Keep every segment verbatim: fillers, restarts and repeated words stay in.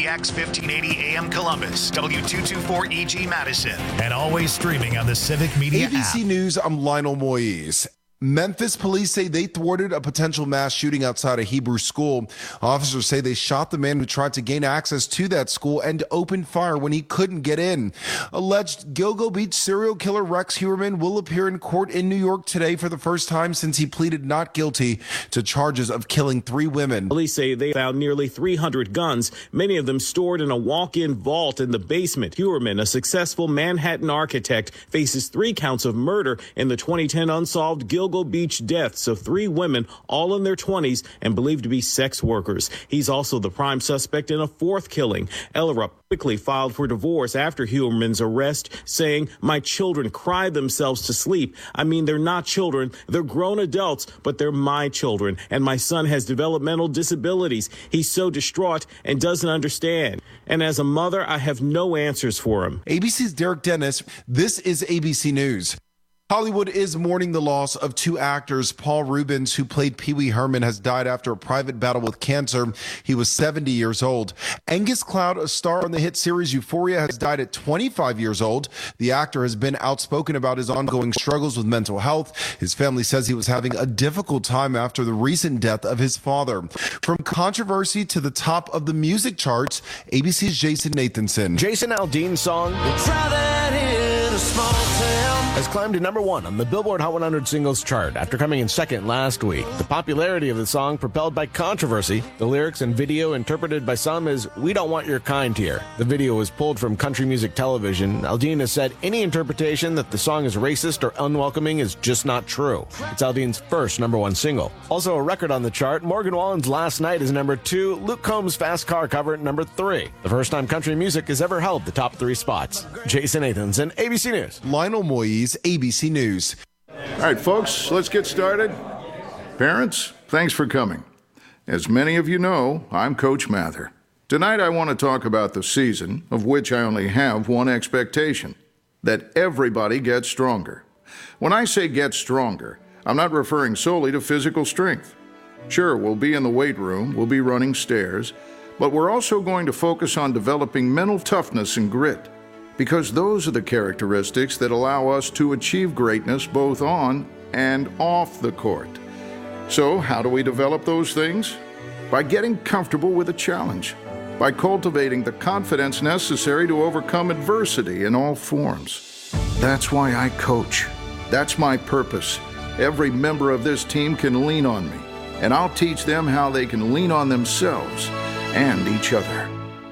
K E X fifteen eighty A M Columbus, W two twenty-four E G Madison, and always streaming on the Civic Media A B C app. News, I'm Lionel Moise. Memphis police say they thwarted a potential mass shooting outside a Hebrew school. Officers say they shot the man who tried to gain access to that school and opened fire when he couldn't get in. Alleged Gilgo Beach serial killer Rex Heuermann will appear in court in New York today for the first time since he pleaded not guilty to charges of killing three women. Police say they found nearly three hundred guns, many of them stored in a walk-in vault in the basement. Heuermann, a successful Manhattan architect, faces three counts of murder in the twenty ten unsolved Gilgo Beach deaths of three women, all in their twenties and believed to be sex workers. He's also the prime suspect in a fourth killing. Ellerup quickly filed for divorce after Heuermann's arrest, saying, "My children cry themselves to sleep. I mean, they're not children. They're grown adults, but they're my children. And my son has developmental disabilities. He's so distraught and doesn't understand. And as a mother, I have no answers for him." A B C's Derek Dennis. This is A B C News. Hollywood is mourning the loss of two actors. Paul Reubens, who played Pee Wee Herman, has died after a private battle with cancer. He was seventy years old. Angus Cloud, a star on the hit series Euphoria, has died at twenty-five years old. The actor has been outspoken about his ongoing struggles with mental health. His family says he was having a difficult time after the recent death of his father. From controversy to the top of the music charts, A B C's Jason Nathanson. Jason Aldean's song has climbed to number one on the Billboard Hot one hundred Singles Chart after coming in second last week. The popularity of the song propelled by controversy. The lyrics and video interpreted by some as "We don't want your kind here." The video was pulled from country music television. Aldean has said any interpretation that the song is racist or unwelcoming is just not true. It's Aldean's first number one single. Also a record on the chart, Morgan Wallen's Last Night is number two, Luke Combs' Fast Car cover at number three. The first time country music has ever held the top three spots. Jason Nathanson, A B C News. Lionel Moise, A B C News. All right, folks, let's get started. Parents, thanks for coming. As many of you know, I'm Coach Mather. Tonight I want to talk about the season, of which I only have one expectation, that everybody gets stronger. When I say get stronger, I'm not referring solely to physical strength. Sure, we'll be in the weight room, we'll be running stairs, but we're also going to focus on developing mental toughness and grit, because those are the characteristics that allow us to achieve greatness both on and off the court. So how do we develop those things? By getting comfortable with a challenge, by cultivating the confidence necessary to overcome adversity in all forms. That's why I coach. That's my purpose. Every member of this team can lean on me, and I'll teach them how they can lean on themselves and each other.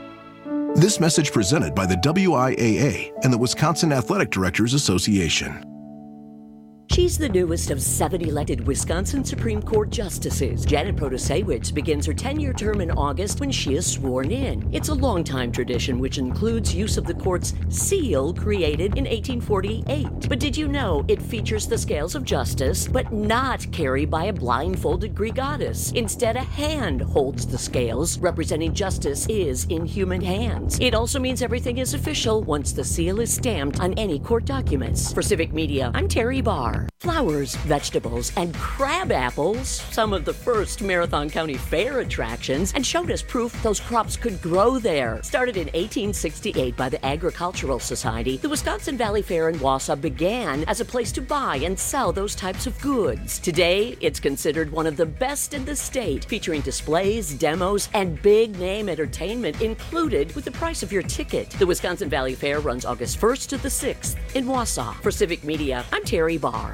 This message presented by the W I A A and the Wisconsin Athletic Directors Association. She's the newest of seven elected Wisconsin Supreme Court justices. Janet Protasewicz begins her ten-year term in August when she is sworn in. It's a long-time tradition which includes use of the court's seal created in eighteen forty-eight. But did you know it features the scales of justice, but not carried by a blindfolded Greek goddess? Instead, a hand holds the scales, representing justice is in human hands. It also means everything is official once the seal is stamped on any court documents. For Civic Media, I'm Terry Barr. Flowers, vegetables, and crab apples, some of the first Marathon County Fair attractions, and showed us proof those crops could grow there. Started in eighteen sixty-eight by the Agricultural Society, the Wisconsin Valley Fair in Wausau began as a place to buy and sell those types of goods. Today, it's considered one of the best in the state, featuring displays, demos, and big-name entertainment included with the price of your ticket. The Wisconsin Valley Fair runs August first to the sixth in Wausau. For Civic Media, I'm Terry Barr.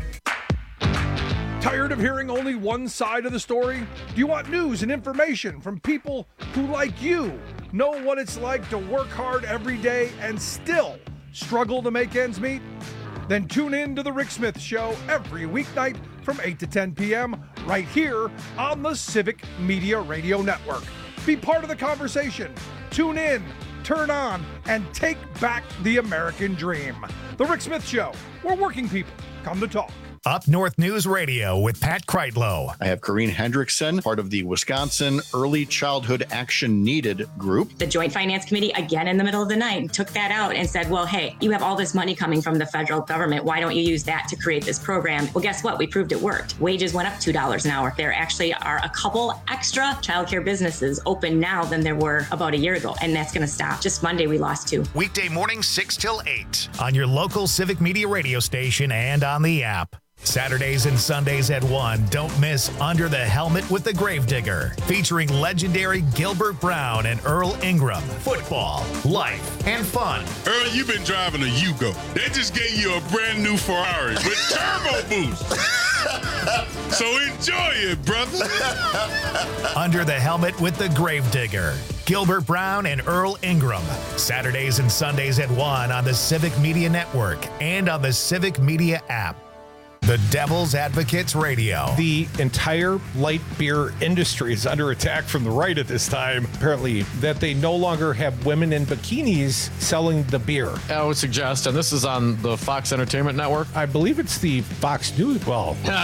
Tired of hearing only one side of the story? Do you want news and information from people who, like you, know what it's like to work hard every day and still struggle to make ends meet? Then tune in to The Rick Smith Show every weeknight from eight to ten p.m. right here on the Civic Media Radio Network. Be part of the conversation. Tune in, turn on, and take back the American dream. The Rick Smith Show, where working people come to talk. Up North News Radio with Pat Kreitlow. I have Corrine Hendrickson, part of the Wisconsin Early Childhood Action Needed group. The Joint Finance Committee, again in the middle of the night, took that out and said, well, hey, you have all this money coming from the federal government. Why don't you use that to create this program? Well, guess what? We proved it worked. Wages went up two dollars an hour. There actually are a couple extra childcare businesses open now than there were about a year ago, and that's going to stop. Just Monday, we lost two. Weekday mornings, six till eight on your local Civic Media radio station and on the app. Saturdays and Sundays at one, don't miss Under the Helmet with the Gravedigger, featuring legendary Gilbert Brown and Earl Ingram. Football, life, and fun. Earl, you've been driving a Yugo. They just gave you a brand new Ferrari with turbo boost. So enjoy it, brother. Under the Helmet with the Gravedigger, Gilbert Brown and Earl Ingram. Saturdays and Sundays at one on the Civic Media Network and on the Civic Media app. The Devil's Advocates Radio. The entire light beer industry is under attack from the right at this time. Apparently, that they no longer have women in bikinis selling the beer. I would suggest, and this is on the Fox Entertainment Network. I believe it's the Fox News. Well, well,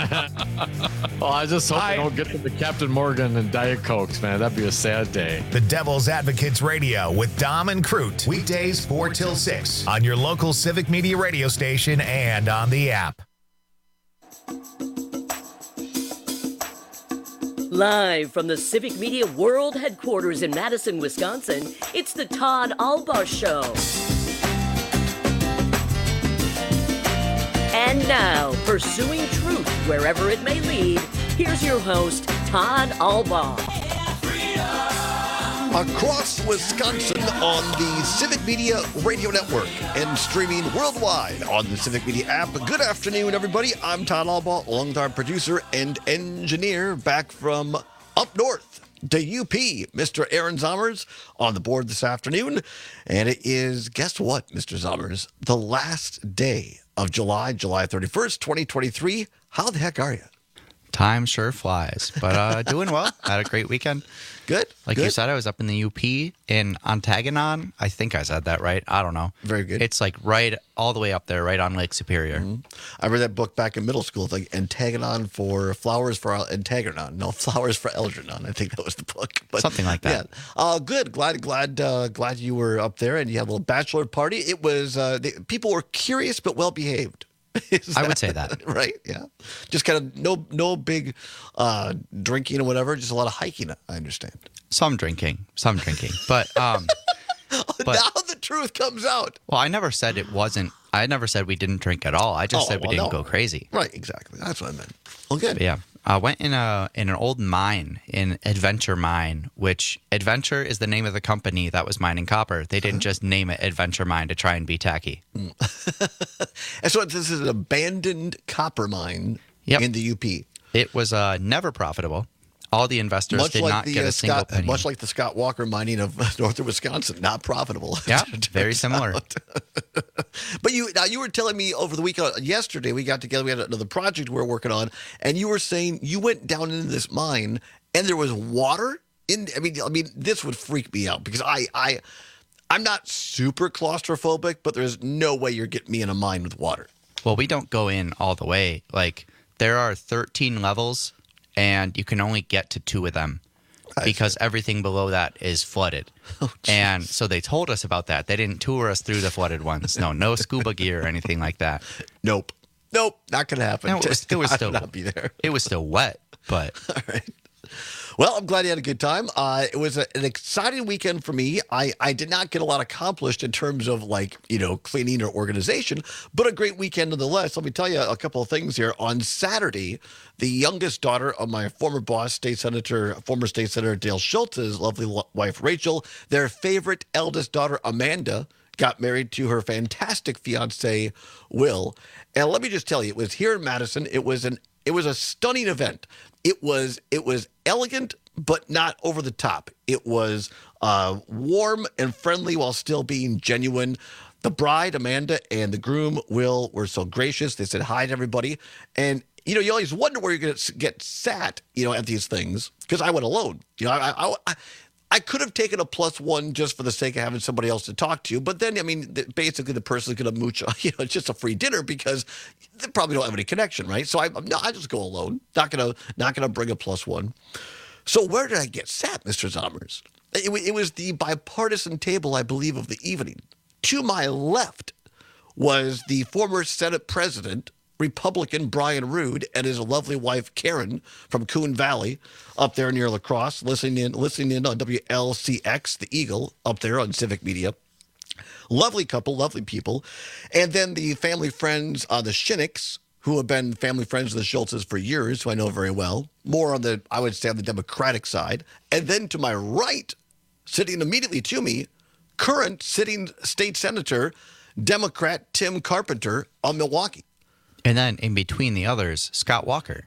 I just hope I, they don't get to the Captain Morgan and Diet Cokes, man. That'd be a sad day. The Devil's Advocates Radio with Dom and Crute. Weekdays four till six on your local Civic Media radio station and on the app. Live from the Civic Media World Headquarters in Madison, Wisconsin, it's the Todd Albaugh Show. And now, pursuing truth wherever it may lead, here's your host, Todd Albaugh. Across Wisconsin on the Civic Media Radio Network and streaming worldwide on the Civic Media app. Good afternoon, everybody. I'm Todd Albaugh, longtime producer and engineer, back from up north to U P. Mister Aaron Zommers on the board this afternoon. And it is, guess what, Mister Zommers? The last day of July, July thirty-first, twenty twenty-three. How the heck are you? Time sure flies, but uh, doing well. Had a great weekend. Good. Like good. you said, I was up in the U P in Ontagonon. I think I said that right. I don't know. Very good. It's like right all the way up there, right on Lake Superior. Mm-hmm. I read that book back in middle school. It's like Antagonon for Flowers for Antagonon. No, Flowers for Algernon. I think that was the book. But, Something like that. Yeah. Uh, good. Glad, glad, uh, glad you were up there and you had a little bachelor party. It was, uh, they, people were curious but well behaved. I would say that. Right? Yeah. Just kind of no no big uh, drinking or whatever, just a lot of hiking, I understand. Some drinking, some drinking. But, um, but now the truth comes out. Well, I never said it wasn't, I never said we didn't drink at all. I just oh, said we well, didn't no. go crazy. Right, exactly. That's what I meant. Well, good. But yeah. I went in a in an old mine, in Adventure Mine, which Adventure is the name of the company that was mining copper. They didn't just name it Adventure Mine to try and be tacky. Mm. And so this is an abandoned copper mine yep. in the U P. It was uh, never profitable. All the investors much did like not the, get uh, a single Scott, penny. Much like the Scott Walker mining of northern Wisconsin, not profitable. Yeah, very similar. But you now you were telling me over the weekend, yesterday we got together, we had another project we were working on, and you were saying you went down into this mine and there was water in. I mean, I mean, this would freak me out because I, I, I'm not super claustrophobic, but there's no way you're getting me in a mine with water. Well, we don't go in all the way. Like there are thirteen levels. And you can only get to two of them because everything below that is flooded. Oh, and so they told us about that. They didn't tour us through the flooded ones. No, no scuba gear or anything like that. Nope. Nope. Not going to happen. No, it was, it was still not be there. It was still wet, but all right. Well, I'm glad you had a good time. Uh, it was a, an exciting weekend for me. I, I did not get a lot accomplished in terms of like, you know, cleaning or organization, but a great weekend nonetheless. Let me tell you a couple of things here. On Saturday, the youngest daughter of my former boss, State Senator, former State Senator Dale Schultz's lovely wife, Rachel, their favorite eldest daughter, Amanda, got married to her fantastic fiance, Will. And let me just tell you, it was here in Madison. It was an it was a stunning event. It was it was elegant, but not over the top. It was uh, warm and friendly while still being genuine. The bride, Amanda, and the groom, Will, were so gracious. They said hi to everybody. And, you know, you always wonder where you're going to get sat, you know, at these things, because I went alone. You know, I, I, I, I could have taken a plus one just for the sake of having somebody else to talk to. But then, I mean, basically the person's going to mooch, you know, it's just a free dinner because they probably don't have any connection, right? So I, no, I just go alone. Not going to, not going to bring a plus one. So where did I get sat, Mister Zommers? It, it was the bipartisan table, I believe, of the evening. To my left was the former Senate President Republican Brian Rood and his lovely wife Karen from Coon Valley up there near La Crosse, listening in, listening in on W L C X, the Eagle, up there on Civic Media. Lovely couple, lovely people. And then the family friends, uh, the Shinnicks, who have been family friends of the Schultzes for years, who I know very well. More on the, I would say, on the Democratic side. And then to my right, sitting immediately to me, current sitting state senator, Democrat Tim Carpenter of Milwaukee. And then in between the others, Scott Walker.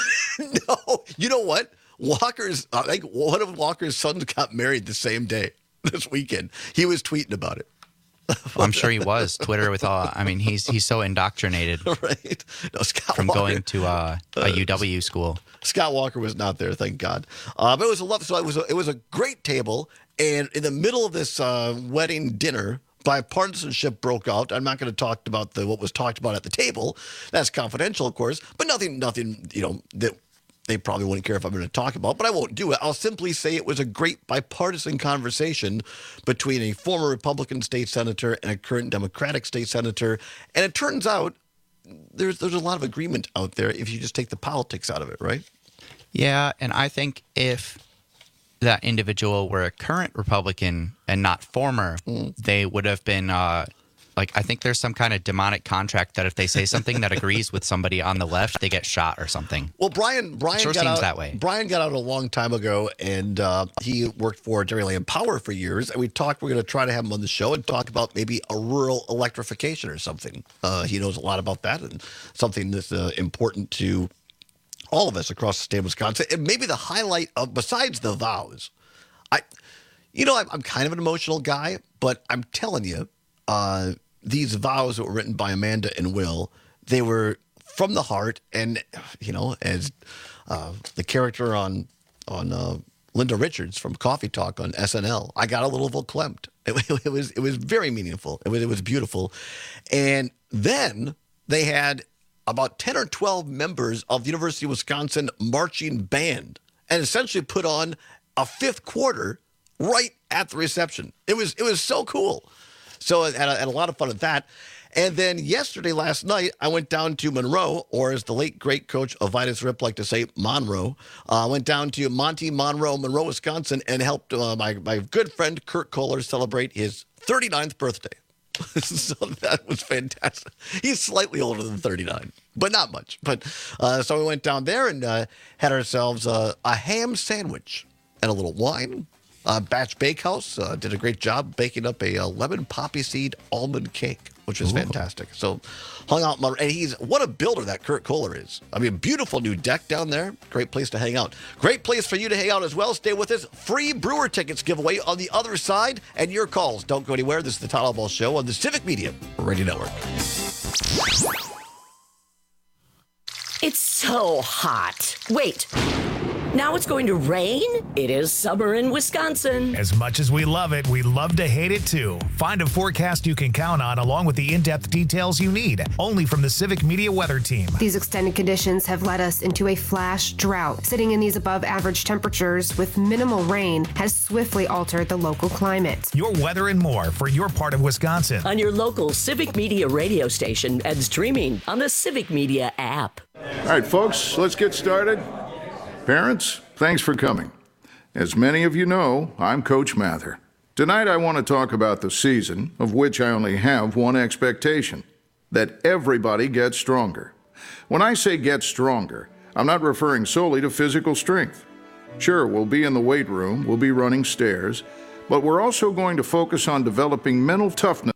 No, you know what? Walker's, I think one of Walker's sons got married the same day this weekend. He was tweeting about it. I'm sure he was. Twitter with all, I mean, he's he's so indoctrinated right. No, Scott from Walker, going to uh, a U W school. Scott Walker was not there, thank God. Uh, but it was a love. So it was a, it was a great table, and in the middle of this uh, wedding dinner, bipartisanship broke out. I'm not going to talk about the what was talked about at the table. That's confidential, of course, but nothing, nothing, you know, that they probably wouldn't care if I'm going to talk about, but I won't do it. I'll simply say it was a great bipartisan conversation between a former Republican state senator and a current Democratic state senator. And it turns out there's there's a lot of agreement out there if you just take the politics out of it, right? Yeah, and I think if that individual were a current Republican and not former, mm. they would have been uh, like, I think there's some kind of demonic contract that if they say something that agrees with somebody on the left, they get shot or something. Well, Brian, Brian it sure got seems out, that way. Brian got out a long time ago, and uh, he worked for Dairyland Power for years. And we talked. We're going to try to have him on the show and talk about maybe a rural electrification or something. Uh, he knows a lot about that and something that's uh, important to all of us across the state of Wisconsin. And maybe the highlight of, besides the vows, I, you know, I'm, I'm kind of an emotional guy, but I'm telling you, uh, these vows that were written by Amanda and Will, they were from the heart. And, you know, as uh, the character on on uh, Linda Richards from Coffee Talk on S N L, I got a little verklempt. It, it was it was very meaningful. It was, it was beautiful. And then they had about ten or twelve members of the University of Wisconsin marching band and essentially put on a fifth quarter right at the reception. It was it was so cool. So I had, a, had a lot of fun with that. And then yesterday, last night, I went down to Monroe, or as the late, great coach Avitus Rip liked to say, Monroe. I uh, went down to Monty Monroe, Monroe, Wisconsin, and helped uh, my, my good friend Kurt Kohler celebrate his thirty-ninth birthday. So that was fantastic. He's slightly older than thirty-nine, but not much. But uh, so we went down there and uh, had ourselves uh, a ham sandwich and a little wine. Uh, Batch Bakehouse uh, did a great job baking up a uh, lemon poppy seed almond cake, which was Ooh. fantastic. So hung out, and he's what a builder that Kurt Kohler is. I mean, beautiful new deck down there. Great place to hang out. Great place for you to hang out as well. Stay with us. Free Brewer tickets giveaway on the other side, and your calls. Don't go anywhere. This is the Todd Ball Show on the Civic Media Radio Network. It's so hot. Wait. Now it's going to rain? It is summer in Wisconsin. As much as we love it, we love to hate it too. Find a forecast you can count on along with the in-depth details you need. Only from the Civic Media Weather Team. These extended conditions have led us into a flash drought. Sitting in these above average temperatures with minimal rain has swiftly altered the local climate. Your weather and more for your part of Wisconsin. On your local Civic Media radio station and streaming on the Civic Media app. All right, folks, let's get started. Parents, thanks for coming. As many of you know, I'm Coach Mather. Tonight I want to talk about the season, of which I only have one expectation, that everybody gets stronger. When I say get stronger, I'm not referring solely to physical strength. Sure, we'll be in the weight room, we'll be running stairs, but we're also going to focus on developing mental toughness.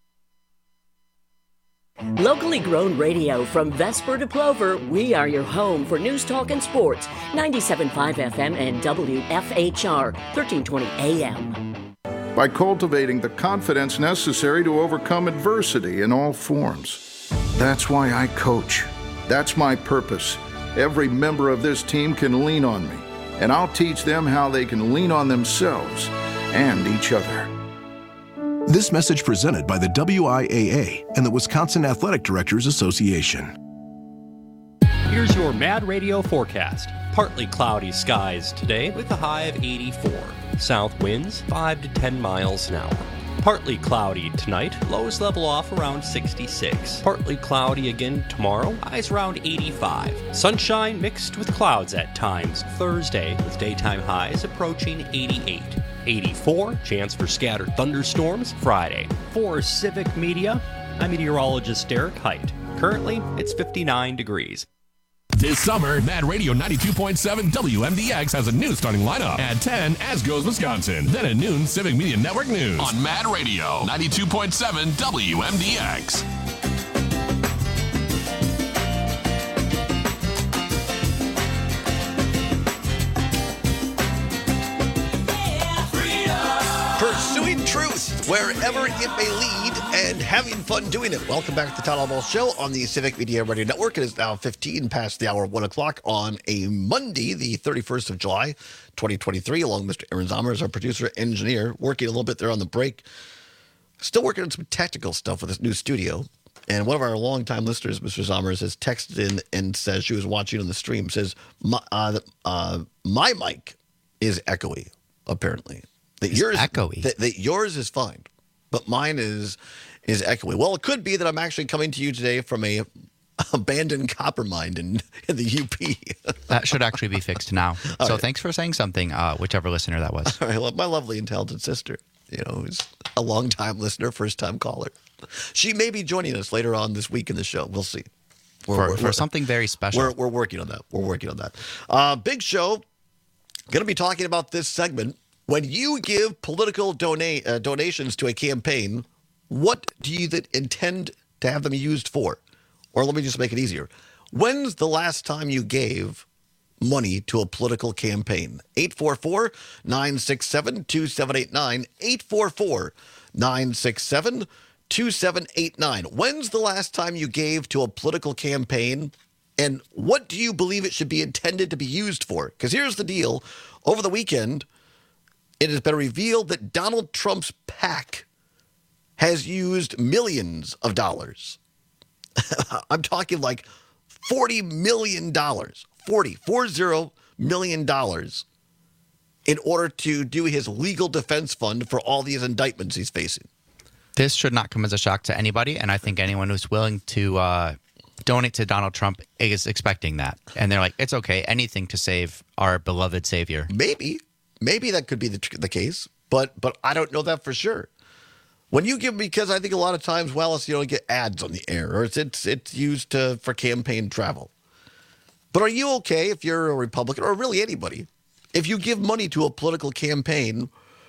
Locally grown radio from Vesper to Plover, we are your home for news, talk, and sports. ninety-seven point five F M and W F H R, thirteen twenty A M. By cultivating the confidence necessary to overcome adversity in all forms. That's why I coach. That's my purpose. Every member of this team can lean on me, and I'll teach them how they can lean on themselves and each other. This message presented by the W I A A and the Wisconsin Athletic Directors Association. Here's your Mad Radio forecast. Partly cloudy skies today with a high of eighty-four. South winds five to ten miles an hour. Partly cloudy tonight, lows level off around sixty-six. Partly cloudy again tomorrow, highs around eighty-five. Sunshine mixed with clouds at times Thursday, with daytime highs approaching eighty-eight. eighty-four, chance for scattered thunderstorms Friday. For Civic Media, I'm meteorologist Derek Height. Currently, it's fifty-nine degrees. This summer, Mad Radio ninety-two point seven W M D X has a new starting lineup. At ten, As Goes Wisconsin. Then at noon, Civic Media Network News. On Mad Radio ninety-two point seven W M D X. Pursuing truth wherever it may lead and having fun doing it. Welcome back to the Town Hall Ball Show on the Civic Media Radio Network. It is now fifteen past the hour of one o'clock on a Monday, the thirty-first of July, twenty twenty-three. Along with Mister Aaron Zomer as our producer engineer, working a little bit there on the break. Still working on some technical stuff with this new studio. And one of our longtime listeners, Mister Zomers, has texted in and says she was watching on the stream, says, my, uh, uh, my mic is echoey, apparently. That It's yours, echoey. That, that yours is fine, but mine is is echoey. Well, it could be that I'm actually coming to you today from a abandoned copper mine in, in the U P. That should actually be fixed now. All so right. thanks for saying something, uh, whichever listener that was. All right, well, my lovely and talented sister, you know, who's a long-time listener, first-time caller. She may be joining us later on this week in the show. We'll see. We're, For, we're- for we're- something very special. We're, we're working on that. We're working on that. Uh, big show. Going to be talking about this segment. When you give political dona- uh, donations to a campaign, what do you th- intend to have them used for? Or let me just make it easier. When's the last time you gave money to a political campaign? eight four four, nine six seven, two seven eight nine. eight four four, nine six seven, two seven eight nine. When's the last time you gave to a political campaign? And what do you believe it should be intended to be used for? Because here's the deal. Over the weekend, it has been revealed that Donald Trump's PAC has used millions of dollars. I'm talking like forty million dollars, forty, forty million dollars in order to do his legal defense fund for all these indictments he's facing. This should not come as a shock to anybody, and I think anyone who's willing to uh, donate to Donald Trump is expecting that. And they're like, it's okay, anything to save our beloved savior. Maybe. Maybe that could be the, the case, but but I don't know that for sure. When you give, because I think a lot of times, well, it's, you know, get ads on the air, or it's it's, it's used to, for campaign travel. But are you okay if you're a Republican, or really anybody, if you give money to a political campaign,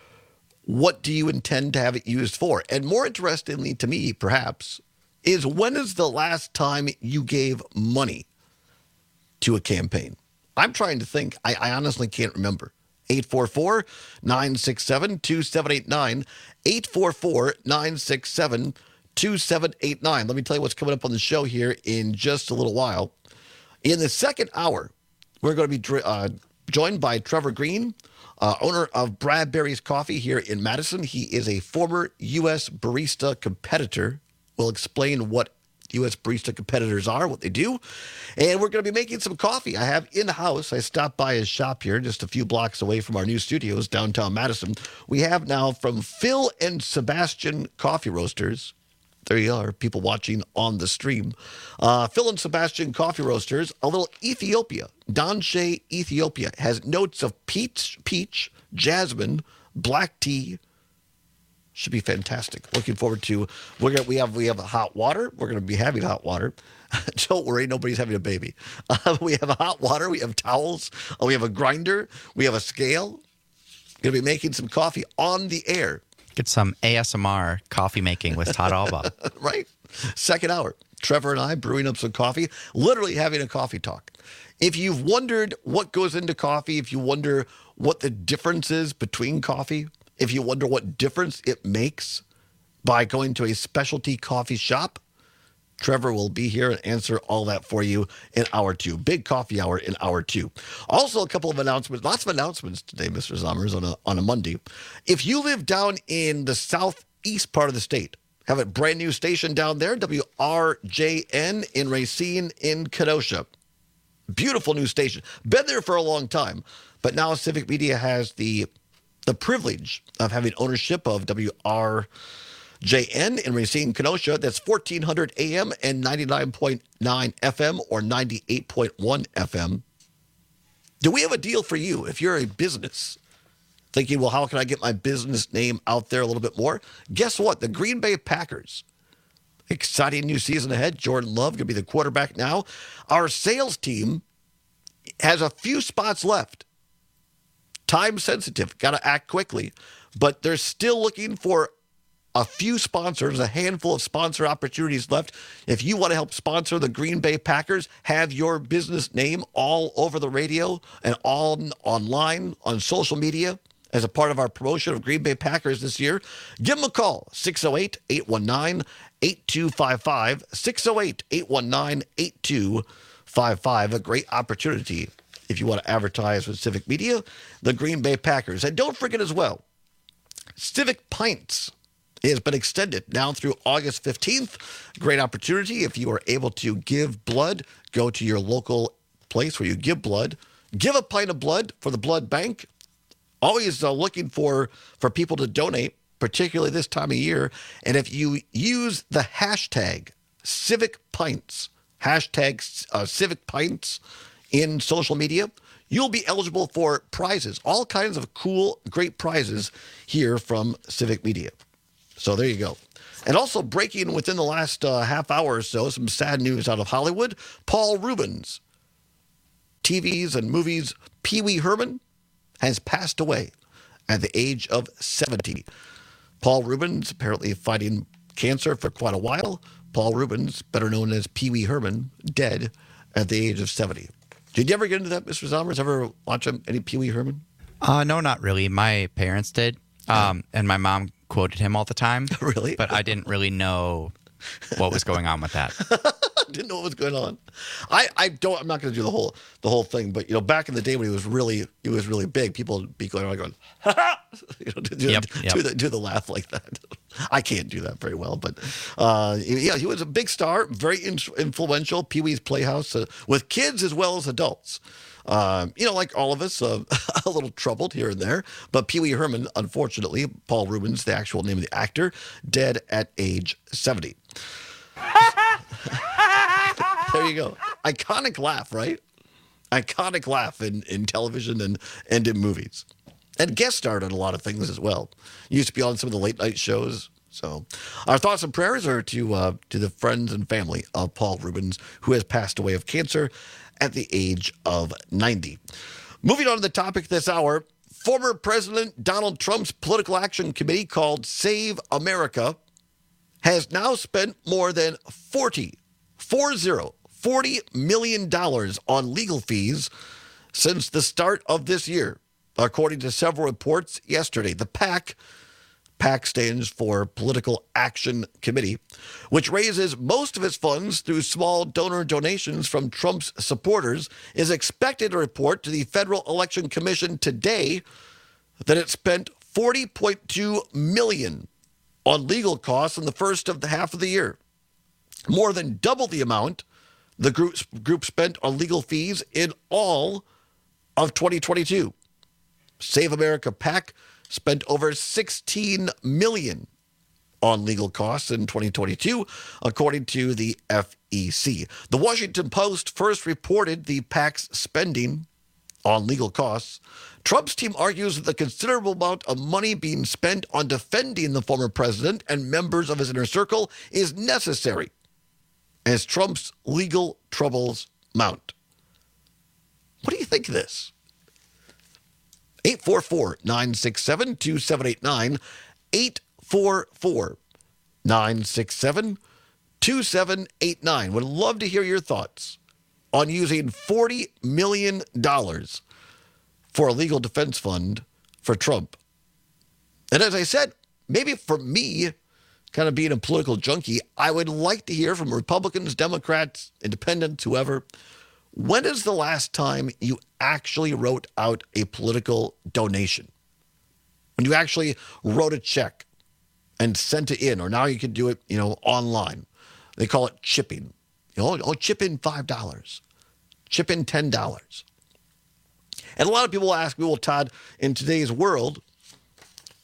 what do you intend to have it used for? And more interestingly to me, perhaps, is when is the last time you gave money to a campaign? I'm trying to think. I, I honestly can't remember. eight four four, nine six seven, two seven eight nine. eight four four, nine six seven, two seven eight nine. Let me tell you what's coming up on the show here in just a little while. In the second hour, we're going to be uh, joined by Trevor Green, uh, owner of Bradbury's Coffee here in Madison. He is a former U S barista competitor. We'll explain what U S barista competitors are, what they do. And we're going to be making some coffee. I have in-house, I stopped by his shop here just a few blocks away from our new studios downtown Madison. We have now from Phil and Sebastian Coffee Roasters. There you are, people watching on the stream. Uh, Phil and Sebastian Coffee Roasters, a little Ethiopia. Danche Ethiopia has notes of peach, peach, jasmine, black tea. Should be fantastic. Looking forward to. We're gonna, we have we have hot water. We're going to be having hot water. Don't worry, nobody's having a baby. Uh, we have hot water. We have towels. Uh, we have a grinder. We have a scale. Going to be making some coffee on the air. Get some A S M R coffee making with Todd Alba. Right. Second hour. Trevor and I brewing up some coffee, literally having a coffee talk. If you've wondered what goes into coffee, if you wonder what the difference is between coffee, if you wonder what difference it makes by going to a specialty coffee shop, Trevor will be here and answer all that for you in hour two. Big coffee hour in hour two. Also, a couple of announcements. Lots of announcements today, Mister Zommers, on a, on a Monday. If you live down in the southeast part of the state, have a brand new station down there, W R J N in Racine in Kenosha. Beautiful new station. Been there for a long time, but now Civic Media has the the privilege of having ownership of W R J N in Racine, Kenosha. That's fourteen hundred A M and ninety-nine point nine F M or ninety-eight point one F M. Do we have a deal for you if you're a business thinking, well, how can I get my business name out there a little bit more? Guess what? The Green Bay Packers. Exciting new season ahead. Jordan Love going to be the quarterback now. Our sales team has a few spots left. Time sensitive. Got to act quickly. But they're still looking for a few sponsors, a handful of sponsor opportunities left. If you want to help sponsor the Green Bay Packers, have your business name all over the radio and all online on social media as a part of our promotion of Green Bay Packers this year, give them a call, six oh eight, eight one nine, eight two five five, six oh eight, eight one nine, eight two five five. A great opportunity if you want to advertise with Civic Media, the Green Bay Packers. And don't forget as well, Civic Pints has been extended now through August fifteenth. Great opportunity. If you are able to give blood, go to your local place where you give blood. Give a pint of blood for the blood bank. Always uh, looking for, for people to donate, particularly this time of year. And if you use the hashtag Civic Pints, hashtag uh, Civic Pints in social media, you'll be eligible for prizes, all kinds of cool, great prizes here from Civic Media. So there you go. And also breaking within the last uh, half hour or so, some sad news out of Hollywood. Paul Reubens, T V's and movies Pee Wee Herman, has passed away at the age of seventy. Paul Reubens, apparently fighting cancer for quite a while. Paul Reubens, better known as Pee Wee Herman, dead at the age of seventy. Did you ever get into that, Mister Zommers? Ever watch any Pee Wee Herman? Uh, no, not really. My parents did, um, and my mom quoted him all the time. Really? But I didn't really know what was going on with that. Didn't know what was going on. I, I don't. I'm not going to do the whole the whole thing. But you know, back in the day when he was really he was really big, people would be going around going, ha ha, you know, do, Yep, do, yep. do the do the laugh like that. I can't do that very well, but uh, yeah, he was a big star, very in, influential. Pee Wee's Playhouse uh, with kids as well as adults. Um, you know, like all of us, uh, a little troubled here and there. But Pee Wee Herman, unfortunately, Paul Reubens, the actual name of the actor, dead at age seventy. There you go. Iconic laugh, right? Iconic laugh in, in television and, and in movies. And guest starred on a lot of things as well. Used to be on some of the late night shows. So our thoughts and prayers are to uh, to the friends and family of Paul Reubens, who has passed away of cancer at the age of ninety. Moving on to the topic this hour, former President Donald Trump's political action committee called Save America has now spent more than forty, four zero, forty million dollars on legal fees since the start of this year, according to several reports yesterday. The PAC, PAC stands for Political Action Committee, which raises most of its funds through small donor donations from Trump's supporters, is expected to report to the Federal Election Commission today that it spent forty point two million dollars on legal costs in the first of the half of the year, more than double the amount the group, group spent on legal fees in all of twenty twenty-two. Save America PAC spent over sixteen million dollars on legal costs in twenty twenty-two, according to the F E C. The Washington Post first reported the PAC's spending on legal costs. Trump's team argues that the considerable amount of money being spent on defending the former president and members of his inner circle is necessary as Trump's legal troubles mount. What do you think of this? eight four four, nine six seven, two seven eight nine, eight four four, nine six seven, two seven eight nine. Would love to hear your thoughts on using forty million dollars for a legal defense fund for Trump. And as I said, maybe for me, kind of being a political junkie, I would like to hear from Republicans, Democrats, Independents, whoever, when is the last time you actually wrote out a political donation? When you actually wrote a check and sent it in, or now you can do it, you know, online. They call it chipping. You know, oh, chip in five dollars. Chip in ten dollars. And a lot of people ask me, well, Todd, in today's world,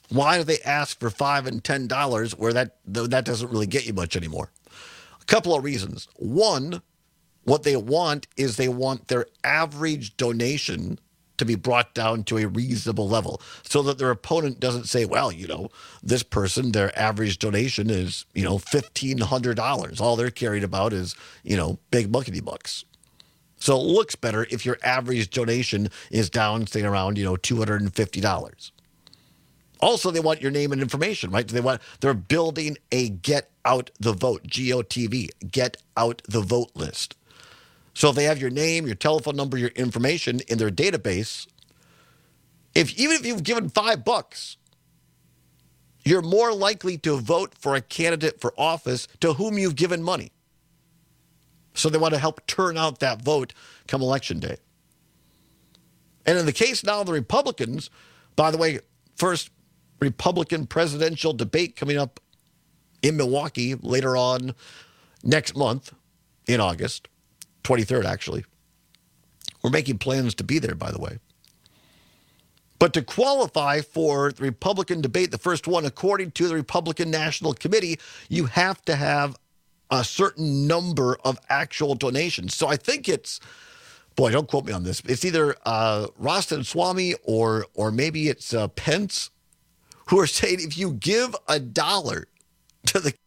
Why do they ask for five and ten dollars where that that doesn't really get you much anymore? A couple of reasons. One, what they want is they want their average donation to be brought down to a reasonable level so that their opponent doesn't say, well, you know, this person, their average donation is, you know, fifteen hundred dollars. All they're caring about is, you know, big buckety bucks. So it looks better if your average donation is down, say, around, you know, two hundred fifty dollars. Also, they want your name and information, right? They want, they're building a Get Out the Vote, G O T V, Get Out the Vote list. So if they have your name, your telephone number, your information in their database, if even if you've given five bucks, you're more likely to vote for a candidate for office to whom you've given money. So they want to help turn out that vote come election day. And in the case now of the Republicans, by the way, first Republican presidential debate coming up in Milwaukee later on next month in August, twenty-third actually. We're making plans to be there, by the way. But to qualify for the Republican debate, the first one, according to the Republican National Committee, you have to have a certain number of actual donations. So I think it's, boy, don't quote me on this. It's either uh, Rostin Swamy or or maybe it's uh, Pence who are saying if you give a dollar to the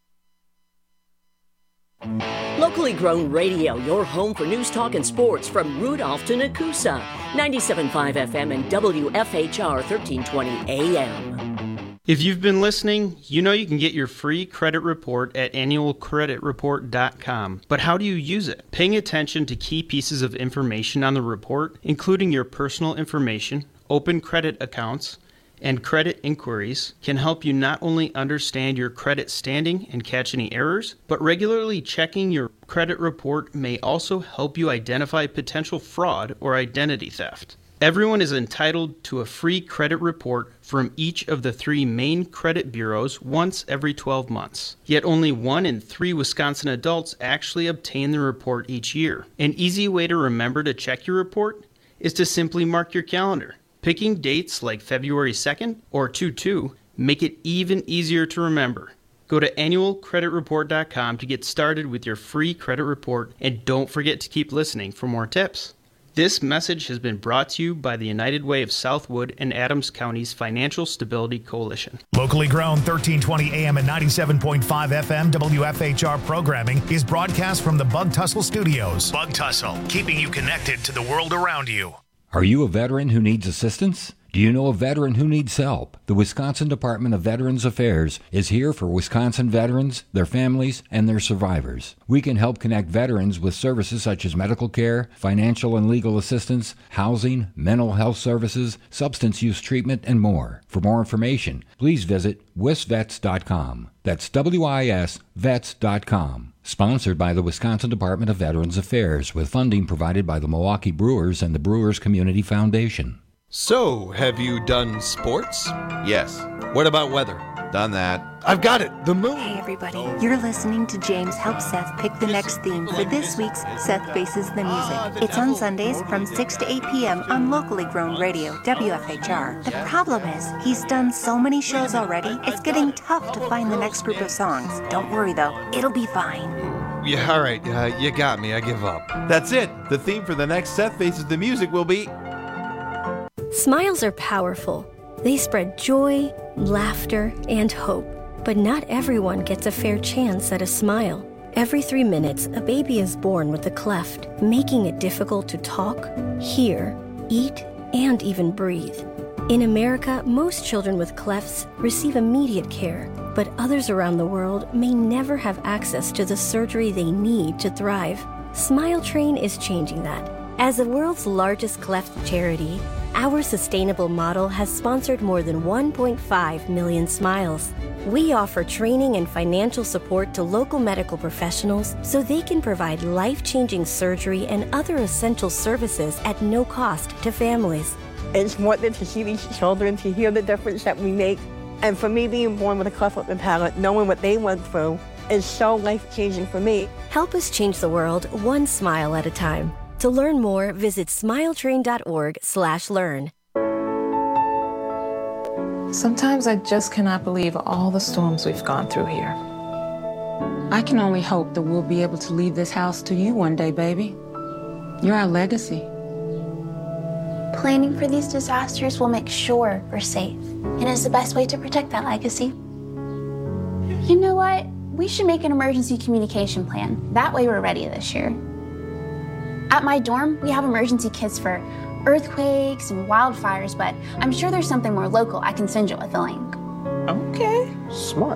Locally grown radio, your home for news, talk, and sports from Rudolph to Nakusa. ninety-seven point five F M and W F H R thirteen twenty A M. If you've been listening, you know you can get your free credit report at annual credit report dot com. But how do you use it? Paying attention to key pieces of information on the report, including your personal information, open credit accounts, and credit inquiries, can help you not only understand your credit standing and catch any errors, but regularly checking your credit report may also help you identify potential fraud or identity theft. Everyone is entitled to a free credit report from each of the three main credit bureaus once every twelve months. Yet only one in three Wisconsin adults actually obtain the report each year. An easy way to remember to check your report is to simply mark your calendar. Picking dates like February second or two two make it even easier to remember. Go to annual credit report dot com to get started with your free credit report, and don't forget to keep listening for more tips. This message has been brought to you by the United Way of Southwood and Adams County's Financial Stability Coalition. Locally grown thirteen twenty A M and ninety-seven point five F M W F H R programming is broadcast from the Bug Tussle Studios. Bug Tussle, keeping you connected to the world around you. Are you a veteran who needs assistance? Do you know a veteran who needs help? The Wisconsin Department of Veterans Affairs is here for Wisconsin veterans, their families, and their survivors. We can help connect veterans with services such as medical care, financial and legal assistance, housing, mental health services, substance use treatment, and more. For more information, please visit wis vets dot com. That's W I S vets dot com. Sponsored by the Wisconsin Department of Veterans Affairs, with funding provided by the Milwaukee Brewers and the Brewers Community Foundation. So, have you done sports? Yes. What about weather? Done that. I've got it. The moon. Hey, everybody. You're listening to James help Seth pick the next theme for this week's Seth Faces the Music. It's on Sundays from six to eight p.m. on locally grown radio, W F H R. The problem is, he's done so many shows already, it's getting tough to find the next group of songs. Don't worry, though. It'll be fine. Yeah, all right. Uh, you got me. I give up. That's it. The theme for the next Seth Faces the Music will be... Smiles are powerful. They spread joy, laughter, and hope. But not everyone gets a fair chance at a smile. Every three minutes, a baby is born with a cleft, making it difficult to talk, hear, eat, and even breathe. In America, most children with clefts receive immediate care, but others around the world may never have access to the surgery they need to thrive. Smile Train is changing that. As the world's largest cleft charity, our sustainable model has sponsored more than one point five million smiles. We offer training and financial support to local medical professionals so they can provide life-changing surgery and other essential services at no cost to families. It's more than to see these children, to hear the difference that we make. And for me, being born with a cleft lip and palate, knowing what they went through, is so life-changing for me. Help us change the world one smile at a time. To learn more, visit smiletrain dot org slash learn. Sometimes I just cannot believe all the storms we've gone through here. I can only hope that we'll be able to leave this house to you one day, baby. You're our legacy. Planning for these disasters will make sure we're safe, and is the best way to protect that legacy. You know what? We should make an emergency communication plan. That way we're ready this year. At my dorm, we have emergency kits for earthquakes and wildfires, but I'm sure there's something more local I can send you with a link. Okay. Smart.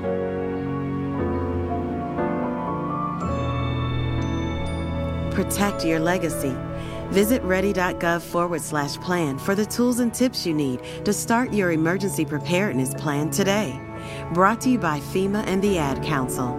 Protect your legacy. Visit ready.gov forward slash plan for the tools and tips you need to start your emergency preparedness plan today. Brought to you by FEMA and the Ad Council.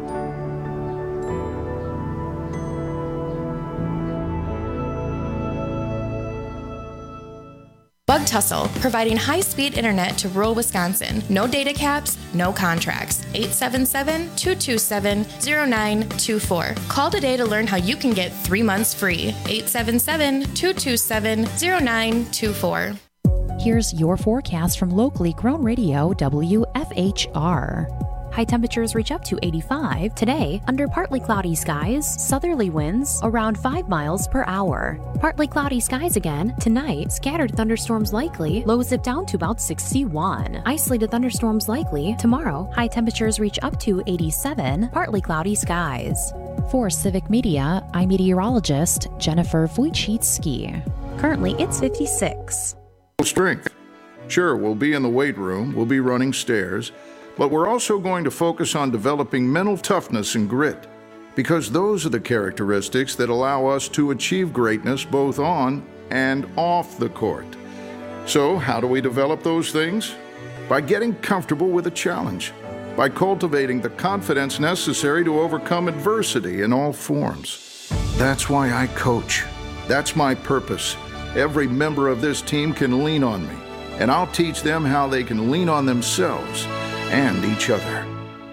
Bug Tussle, providing high-speed internet to rural Wisconsin. No data caps, no contracts. eight seven seven, two two seven, zero nine two four. Call today to learn how you can get three months free. eight seven seven, two two seven, zero nine two four. Here's your forecast from locally grown radio W F H R. High temperatures reach up to eighty-five. Today, under partly cloudy skies, southerly winds around five miles per hour. Partly cloudy skies again. Tonight, scattered thunderstorms likely. Lows dip down to about sixty-one. Isolated thunderstorms likely. Tomorrow, high temperatures reach up to eighty-seven. Partly cloudy skies. For Civic Media, I'm meteorologist Jennifer Wojcicki. Currently, it's fifty-six. Strength. Sure, we'll be in the weight room, we'll be running stairs, but we're also going to focus on developing mental toughness and grit, because those are the characteristics that allow us to achieve greatness both on and off the court. So, how do we develop those things? By getting comfortable with a challenge, by cultivating the confidence necessary to overcome adversity in all forms. That's why I coach. That's my purpose. Every member of this team can lean on me, and I'll teach them how they can lean on themselves and each other.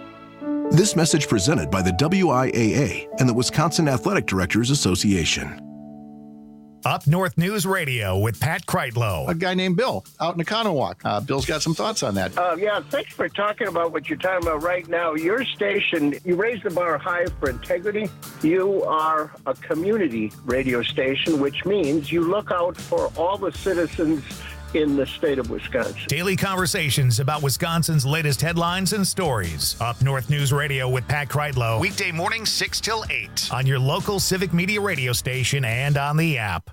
This message presented by the W I A A and the Wisconsin Athletic Directors Association. Up North News Radio with Pat Kreitlow. A guy named Bill out in Economowoc. Uh, Bill's got some thoughts on that. Uh, yeah, thanks for talking about what you're talking about right now. Your station, you raise the bar high for integrity. You are a community radio station, which means you look out for all the citizens in the state of Wisconsin. Daily conversations about Wisconsin's latest headlines and stories. Up North News Radio with Pat Kreitlow. Weekday mornings six till eight on your local Civic Media radio station and on the app.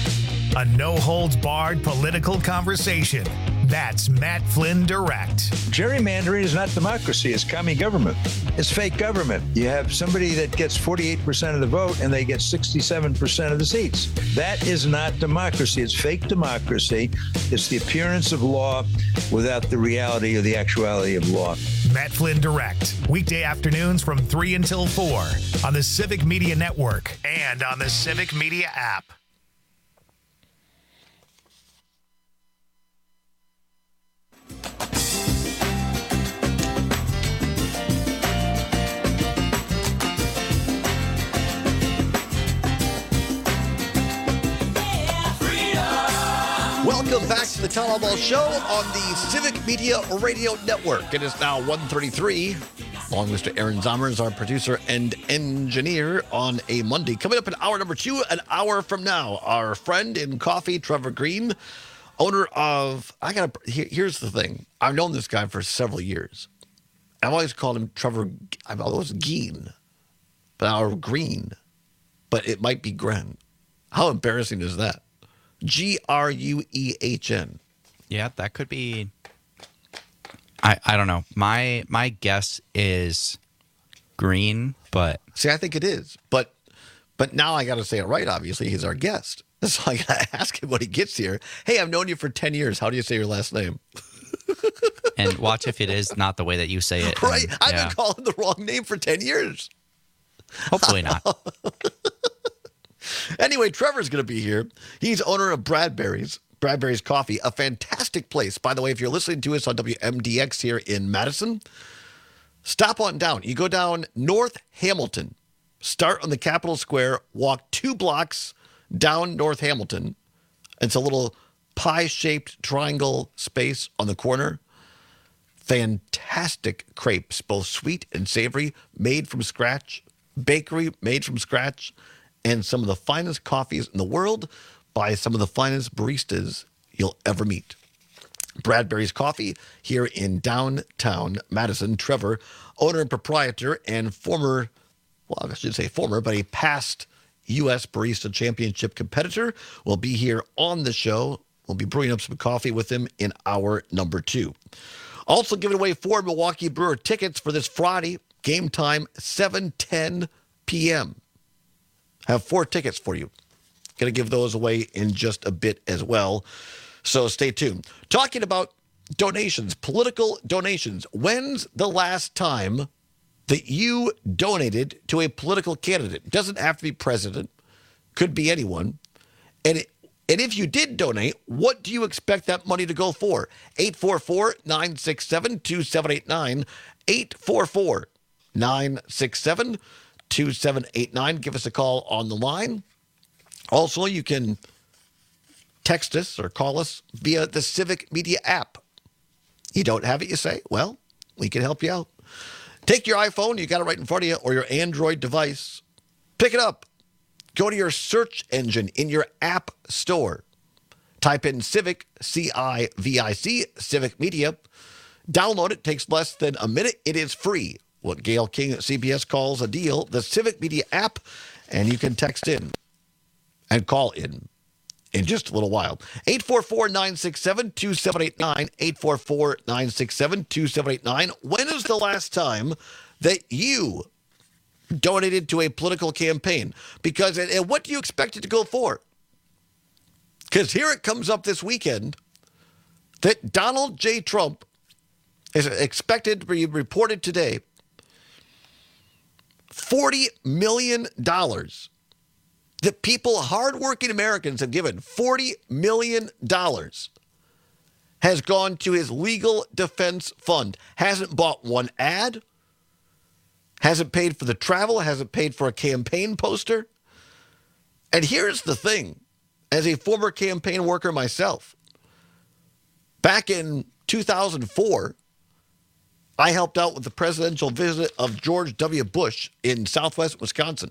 A no-holds-barred political conversation. That's Matt Flynn Direct. Gerrymandering is not democracy. It's commie government. It's fake government. You have somebody that gets forty-eight percent of the vote and they get sixty-seven percent of the seats. That is not democracy. It's fake democracy. It's the appearance of law without the reality or the actuality of law. Matt Flynn Direct. Weekday afternoons from three until four on the Civic Media Network and on the Civic Media app. Welcome back to the Town Hall Ball Show on the Civic Media Radio Network. It is now one thirty-three. Along with Mister Aaron Zomer is our producer and engineer on a Monday. Coming up in hour number two, an hour from now, our friend in coffee, Trevor Green, owner of, I gotta, here, here's the thing. I've known this guy for several years. I've always called him Trevor, I've always Geen, but our Green, but it might be Gren. How embarrassing is that? G R U E H N. Yeah, that could be. I, I don't know. My my guess is Green, but see, I think it is. But but now I got to say it right. Obviously, he's our guest, so I got to ask him when he gets here. Hey, I've known you for ten years. How do you say your last name? And watch if it is not the way that you say it. Right, and, I've yeah. been calling the wrong name for ten years. Hopefully not. Anyway, Trevor's going to be here. He's owner of Bradbury's, Bradbury's Coffee, a fantastic place. By the way, if you're listening to us on W M D X here in Madison, stop on down. You go down North Hamilton, start on the Capitol Square, walk two blocks down North Hamilton. It's a little pie-shaped triangle space on the corner. fantastic crepes, both sweet and savory, made from scratch, bakery made from scratch, and some of the finest coffees in the world by some of the finest baristas you'll ever meet. Bradbury's Coffee here in downtown Madison. Trevor, owner and proprietor and former, well, I should say former, but a past U S Barista Championship competitor, will be here on the show. We'll be brewing up some coffee with him in hour number two. Also giving away four Milwaukee Brewer tickets for this Friday. Game time, seven ten p.m. Have four tickets for you. Going to give those away in just a bit as well. So stay tuned. Talking about donations, political donations. When's the last time that you donated to a political candidate? Doesn't have to be president. Could be anyone. And it, and if you did donate, what do you expect that money to go for? eight four four, nine six seven, two seven eight nine. eight four four, nine six seven, two seven eight nine. Give us a call on the line. Also, you can text us or call us via the Civic Media app. You don't have it, you say? Well, we can help you out. Take your iPhone, you got it right in front of you, or your Android device. Pick it up. Go to your search engine in your app store. Type in Civic, C I V I C, Civic Media. Download it. Takes less than a minute. It is free. What Gail King at C B S calls a deal. The Civic Media app. And you can text in and call in in just a little while. eight four four, nine six seven, two seven eight nine. eight four four, nine six seven, two seven eight nine. When is the last time that you donated to a political campaign? Because, and what do you expect it to go for? Because here it comes up this weekend that Donald J. Trump is expected to be reported today forty million dollars that people, hardworking Americans, have given. forty million dollars has gone to his legal defense fund. Hasn't bought one ad, hasn't paid for the travel, hasn't paid for a campaign poster. And here's the thing. As a former campaign worker myself, back in two thousand four, I helped out with the presidential visit of George W. Bush in southwest Wisconsin.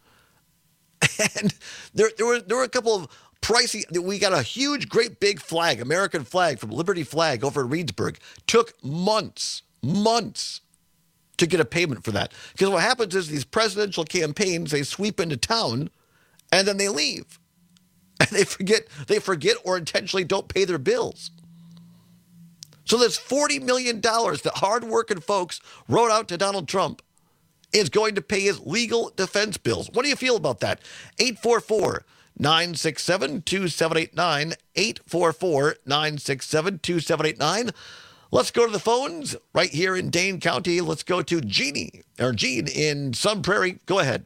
And there, there, were, there were a couple of pricey, we got a huge, great big flag, American flag from Liberty Flag over in Reedsburg. Took months, months to get a payment for that. Because what happens is these presidential campaigns, they sweep into town and then they leave. And they forget, they forget or intentionally don't pay their bills. So there's forty million dollars that hardworking folks wrote out to Donald Trump is going to pay his legal defense bills. What do you feel about that? eight four four, nine six seven, two seven eight nine. eight four four, nine six seven, two seven eight nine. Let's go to the phones right here in Dane County. Let's go to Jeannie, or Jean in Sun Prairie. Go ahead.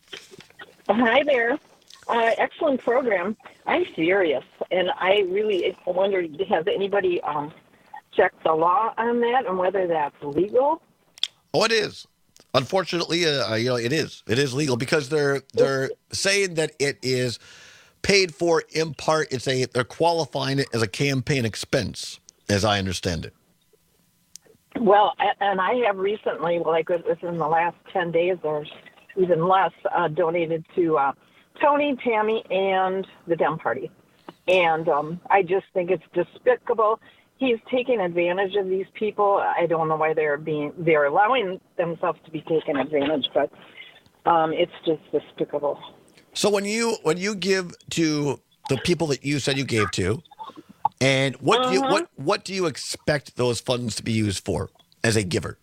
Hi there. Uh, excellent program. I'm serious, and I really wondered, has anybody um, checked the law on that and whether that's legal? Oh, it is. Unfortunately, uh, you know, it is. It is legal because they're they're saying that it is paid for in part. It's a they're qualifying it as a campaign expense, as I understand it. Well, and I have recently, like within the last ten days or even less, uh, donated to uh, Tony, Tammy, and the Dem Party. And um, I just think it's despicable. He's taking advantage of these people. I don't know why they're being they're allowing themselves to be taken advantage, but um, it's just despicable. So when you when you give to the people that you said you gave to, and what uh-huh. do you what what do you expect those funds to be used for as a giver?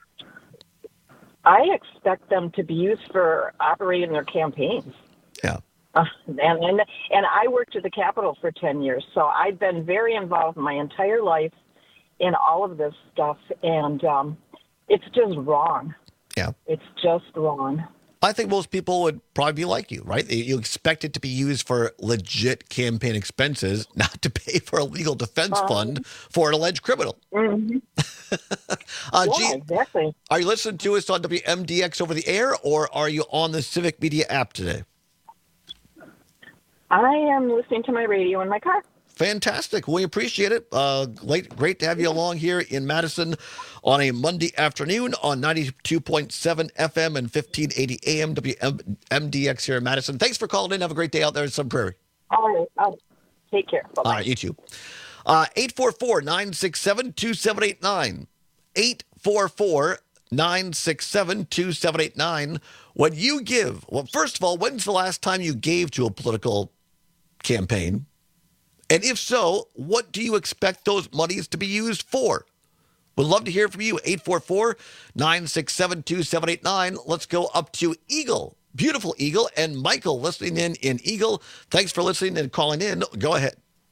I expect them to be used for operating their campaigns. Yeah. Uh, and, and and I worked at the Capitol for ten years, so I've been very involved my entire life in all of this stuff, and um, it's just wrong. Yeah. It's just wrong. I think most people would probably be like you, right? You expect it to be used for legit campaign expenses, not to pay for a legal defense um, fund for an alleged criminal. Mm-hmm. uh, yeah, Jean, exactly. Are you listening to us on W M D X over the air, or are you on the Civic Media app today? I am listening to my radio in my car. Fantastic. We appreciate it. Uh, great, great to have you along here in Madison on a Monday afternoon on ninety-two point seven F M and fifteen eighty A M W M D X here in Madison. Thanks for calling in. Have a great day out there in Sun Prairie. All right. I'll take care. Bye-bye. All right, you too. Uh, eight four four, nine six seven, two seven eight nine. eight four four, nine six seven, two seven eight nine. When you give, well, first of all, when's the last time you gave to a political campaign? And if so, what do you expect those monies to be used for? Would love to hear from you. eight four four, nine six seven, two seven eight nine. Let's go up to Eagle. Beautiful Eagle. And Michael listening in in Eagle. Thanks for listening and calling in. Go ahead.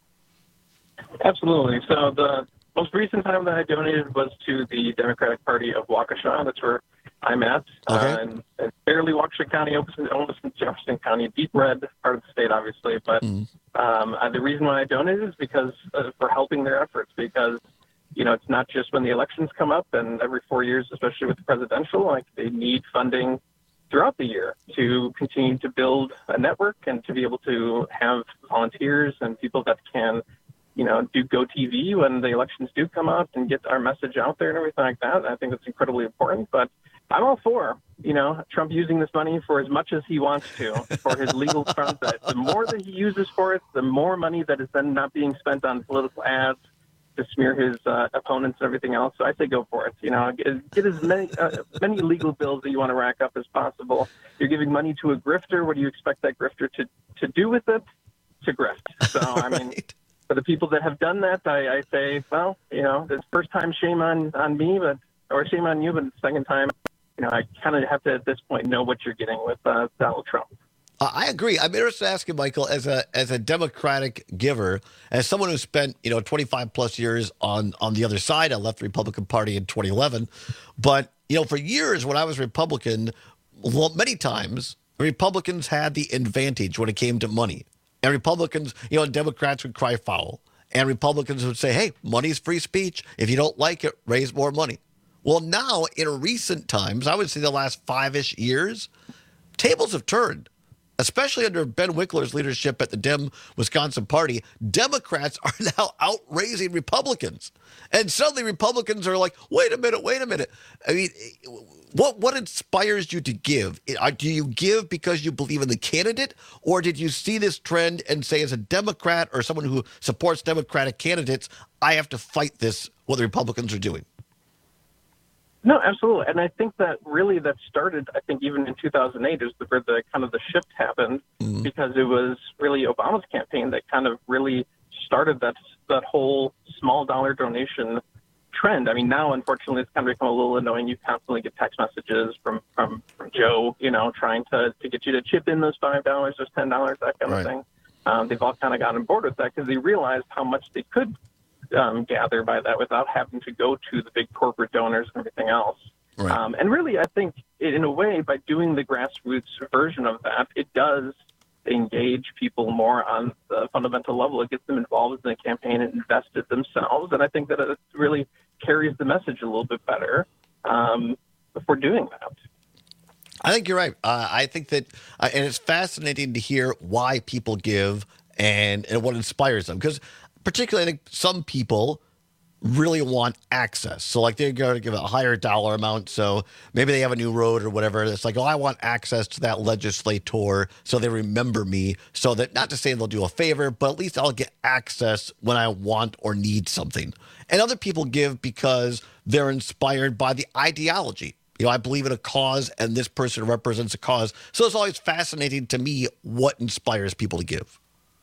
Absolutely. So the most recent time that I donated was to the Democratic Party of Waukesha. That's where I'm at. Okay. Uh, and it's barely Waukesha County, almost in Jefferson County, deep red part of the state, obviously. But Mm. um, uh, the reason why I donated is because uh, for helping their efforts, because, you know, it's not just when the elections come up and every four years, especially with the presidential, like they need funding throughout the year to continue to build a network and to be able to have volunteers and people that can, you know, do Go T V when the elections do come up and get our message out there and everything like that. I think that's incredibly important. But I'm all for, you know, Trump using this money for as much as he wants to for his legal front. That the more that he uses for it, the more money that is then not being spent on political ads to smear his uh, opponents and everything else. So I say go for it. You know, get, get as many uh, many legal bills that you want to rack up as possible. You're giving money to a grifter. What do you expect that grifter to, to do with it? To grift. So, I mean, for the people that have done that, I, I say, well, you know, it's first time shame on, on me, but or shame on you, but second time, you know, I kind of have to, at this point, know what you're getting with uh, Donald Trump. Uh, I agree. I'm interested to ask you, Michael, as a as a Democratic giver, as someone who spent, you know, twenty-five plus years on, on the other side. I left the Republican Party in twenty eleven. But, you know, for years when I was Republican, well, many times Republicans had the advantage when it came to money. And Republicans, you know, Democrats would cry foul. And Republicans would say, hey, money's free speech. If you don't like it, raise more money. Well, now in recent times, I would say the last five-ish years, tables have turned. Especially under Ben Wickler's leadership at the Dem Wisconsin Party, Democrats are now outraising Republicans. And suddenly Republicans are like, wait a minute, wait a minute. I mean, what what inspires you to give? Do you give because you believe in the candidate, or did you see this trend and say, as a Democrat or someone who supports Democratic candidates, I have to fight this, what the Republicans are doing? No, absolutely. And I think that really that started, I think, even in two thousand eight is where the kind of the shift happened, mm-hmm. because it was really Obama's campaign that kind of really started that that whole small dollar donation trend. I mean, now, unfortunately, it's kind of become a little annoying. You constantly get text messages from, from, from Joe, you know, trying to, to get you to chip in those five dollars, those ten dollars, that kind right. of thing. Um, they've all kind of gotten on board with that because they realized how much they could Um, gather by that without having to go to the big corporate donors and everything else. Right. Um, and really, I think, in a way, by doing the grassroots version of that, it does engage people more on the fundamental level. It gets them involved in the campaign and invested themselves. And I think that it really carries the message a little bit better um, for doing that. I think you're right. Uh, I think that, uh, and it's fascinating to hear why people give and, and what inspires them. Because particularly, I think some people really want access. So, like, they're going to give a higher dollar amount. So maybe they have a new road or whatever. It's like, oh, I want access to that legislator so they remember me. So that, not to say they'll do a favor, but at least I'll get access when I want or need something. And other people give because they're inspired by the ideology. You know, I believe in a cause, and this person represents a cause. So it's always fascinating to me what inspires people to give.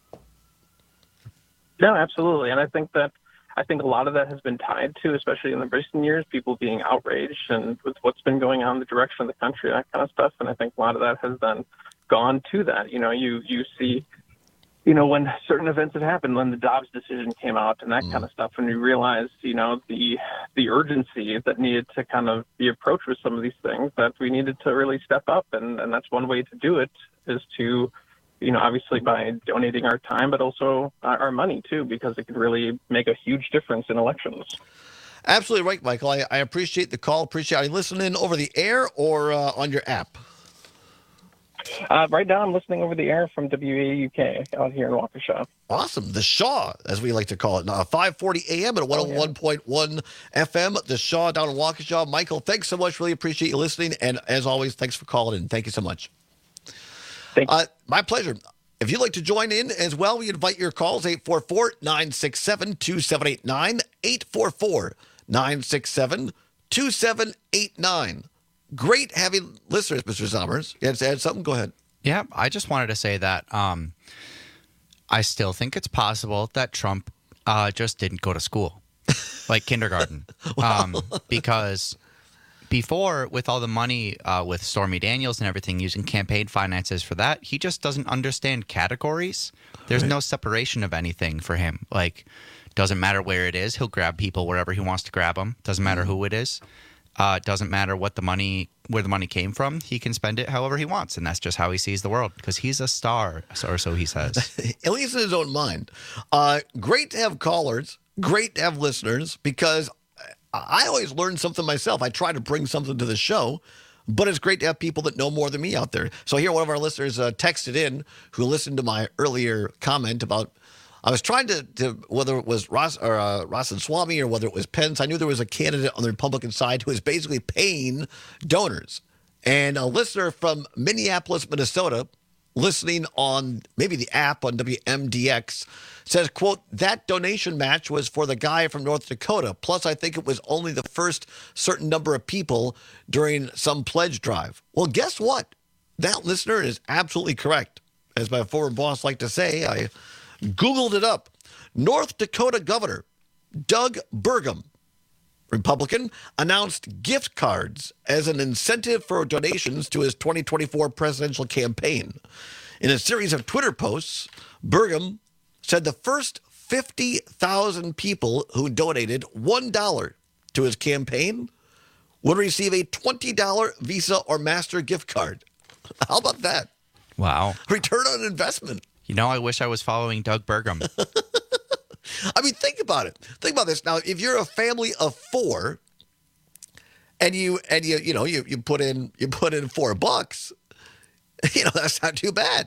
No, absolutely. And I think that I think a lot of that has been tied to, especially in the recent years, people being outraged and with what's been going on in the direction of the country, that kind of stuff. And I think a lot of that has then gone to that. You know, you, you see, you know, when certain events have happened, when the Dobbs decision came out and that mm. kind of stuff, and you realize, you know, the the urgency that needed to kind of be approached with some of these things, that we needed to really step up. And, and that's one way to do it, is to, you know, obviously by donating our time, but also our money too, because it could really make a huge difference in elections. Absolutely right, Michael. I, I appreciate the call. Appreciate Are you listening over the air or uh, on your app? Uh, right now, I'm listening over the air from W A U K out here in Waukesha. Awesome. The Shaw, as we like to call it. Now, five forty a.m. at one oh one point one F M. The Shaw down in Waukesha. Michael, thanks so much. Really appreciate you listening. And as always, thanks for calling in. Thank you so much. Thank you. Uh, my pleasure. If you'd like to join in as well, we invite your calls, eight four four, nine six seven, two seven eight nine, eight four four, nine six seven, two seven eight nine. Great having listeners, Mister Sommers. You had to add something? Go ahead. Yeah, I just wanted to say that um, I still think it's possible that Trump uh, just didn't go to school, like kindergarten. Wow. Um, because before, with all the money uh, with Stormy Daniels and everything, using campaign finances for that, he just doesn't understand categories. There's Right. no separation of anything for him. Like, doesn't matter where it is. He'll grab people wherever he wants to grab them. Doesn't matter who it is. Uh, doesn't matter what the money, where the money came from. He can spend it however he wants, and that's just how he sees the world because he's a star, or so he says. At least in his own mind. Uh, great to have callers. Great to have listeners because I always learn something myself. I try to bring something to the show, but it's great to have people that know more than me out there. So here, one of our listeners uh, texted in who listened to my earlier comment about. I was trying to, to whether it was Ross or uh, Ramaswamy or whether it was Pence. I knew there was a candidate on the Republican side who was basically paying donors. And a listener from Minneapolis, Minnesota, listening on maybe the app on W M D X, says, quote, that donation match was for the guy from North Dakota. Plus, I think it was only the first certain number of people during some pledge drive. Well, guess what? That listener is absolutely correct. As my former boss liked to say, I Googled it up. North Dakota Governor Doug Burgum, Republican, announced gift cards as an incentive for donations to his twenty twenty-four presidential campaign. In a series of Twitter posts, Burgum said the first fifty thousand people who donated one dollar to his campaign would receive a twenty dollar Visa or Master gift card. How about that? Wow. Return on investment. You know, I wish I was following Doug Burgum. I mean, think about it. Think about this. Now, if you're a family of four and you and you you know you you put in you put in four bucks, you know, that's not too bad.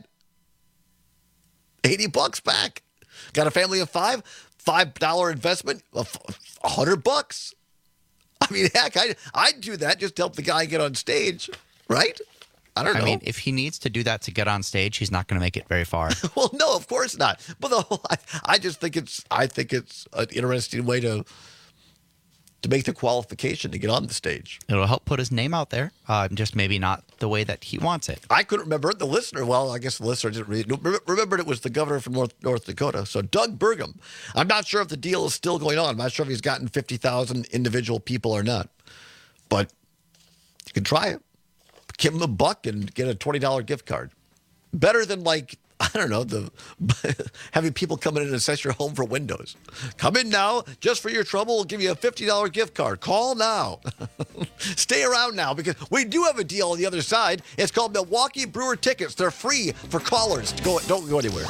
eighty bucks back. Got a family of five, five dollar investment, a hundred bucks. I mean, heck, I I'd do that just to help the guy get on stage, right? I don't know. I mean, if he needs to do that to get on stage, he's not going to make it very far. Well, no, of course not. But the whole, I, I just think it's I think it's an interesting way to to make the qualification to get on the stage. It'll help put his name out there, uh, just maybe not the way that he wants it. I couldn't remember the listener. Well, I guess the listener didn't really remembered it was the governor from North North Dakota. So Doug Burgum. I'm not sure if the deal is still going on. I'm not sure if he's gotten fifty thousand individual people or not. But you can try it. Give him a buck and get a twenty dollar gift card. Better than, like, I don't know, the having people come in and assess your home for windows. Come in now, just for your trouble, we'll give you a fifty dollar gift card. Call now. Stay around now because we do have a deal on the other side. It's called Milwaukee Brewer tickets. They're free for callers. Go, don't go anywhere.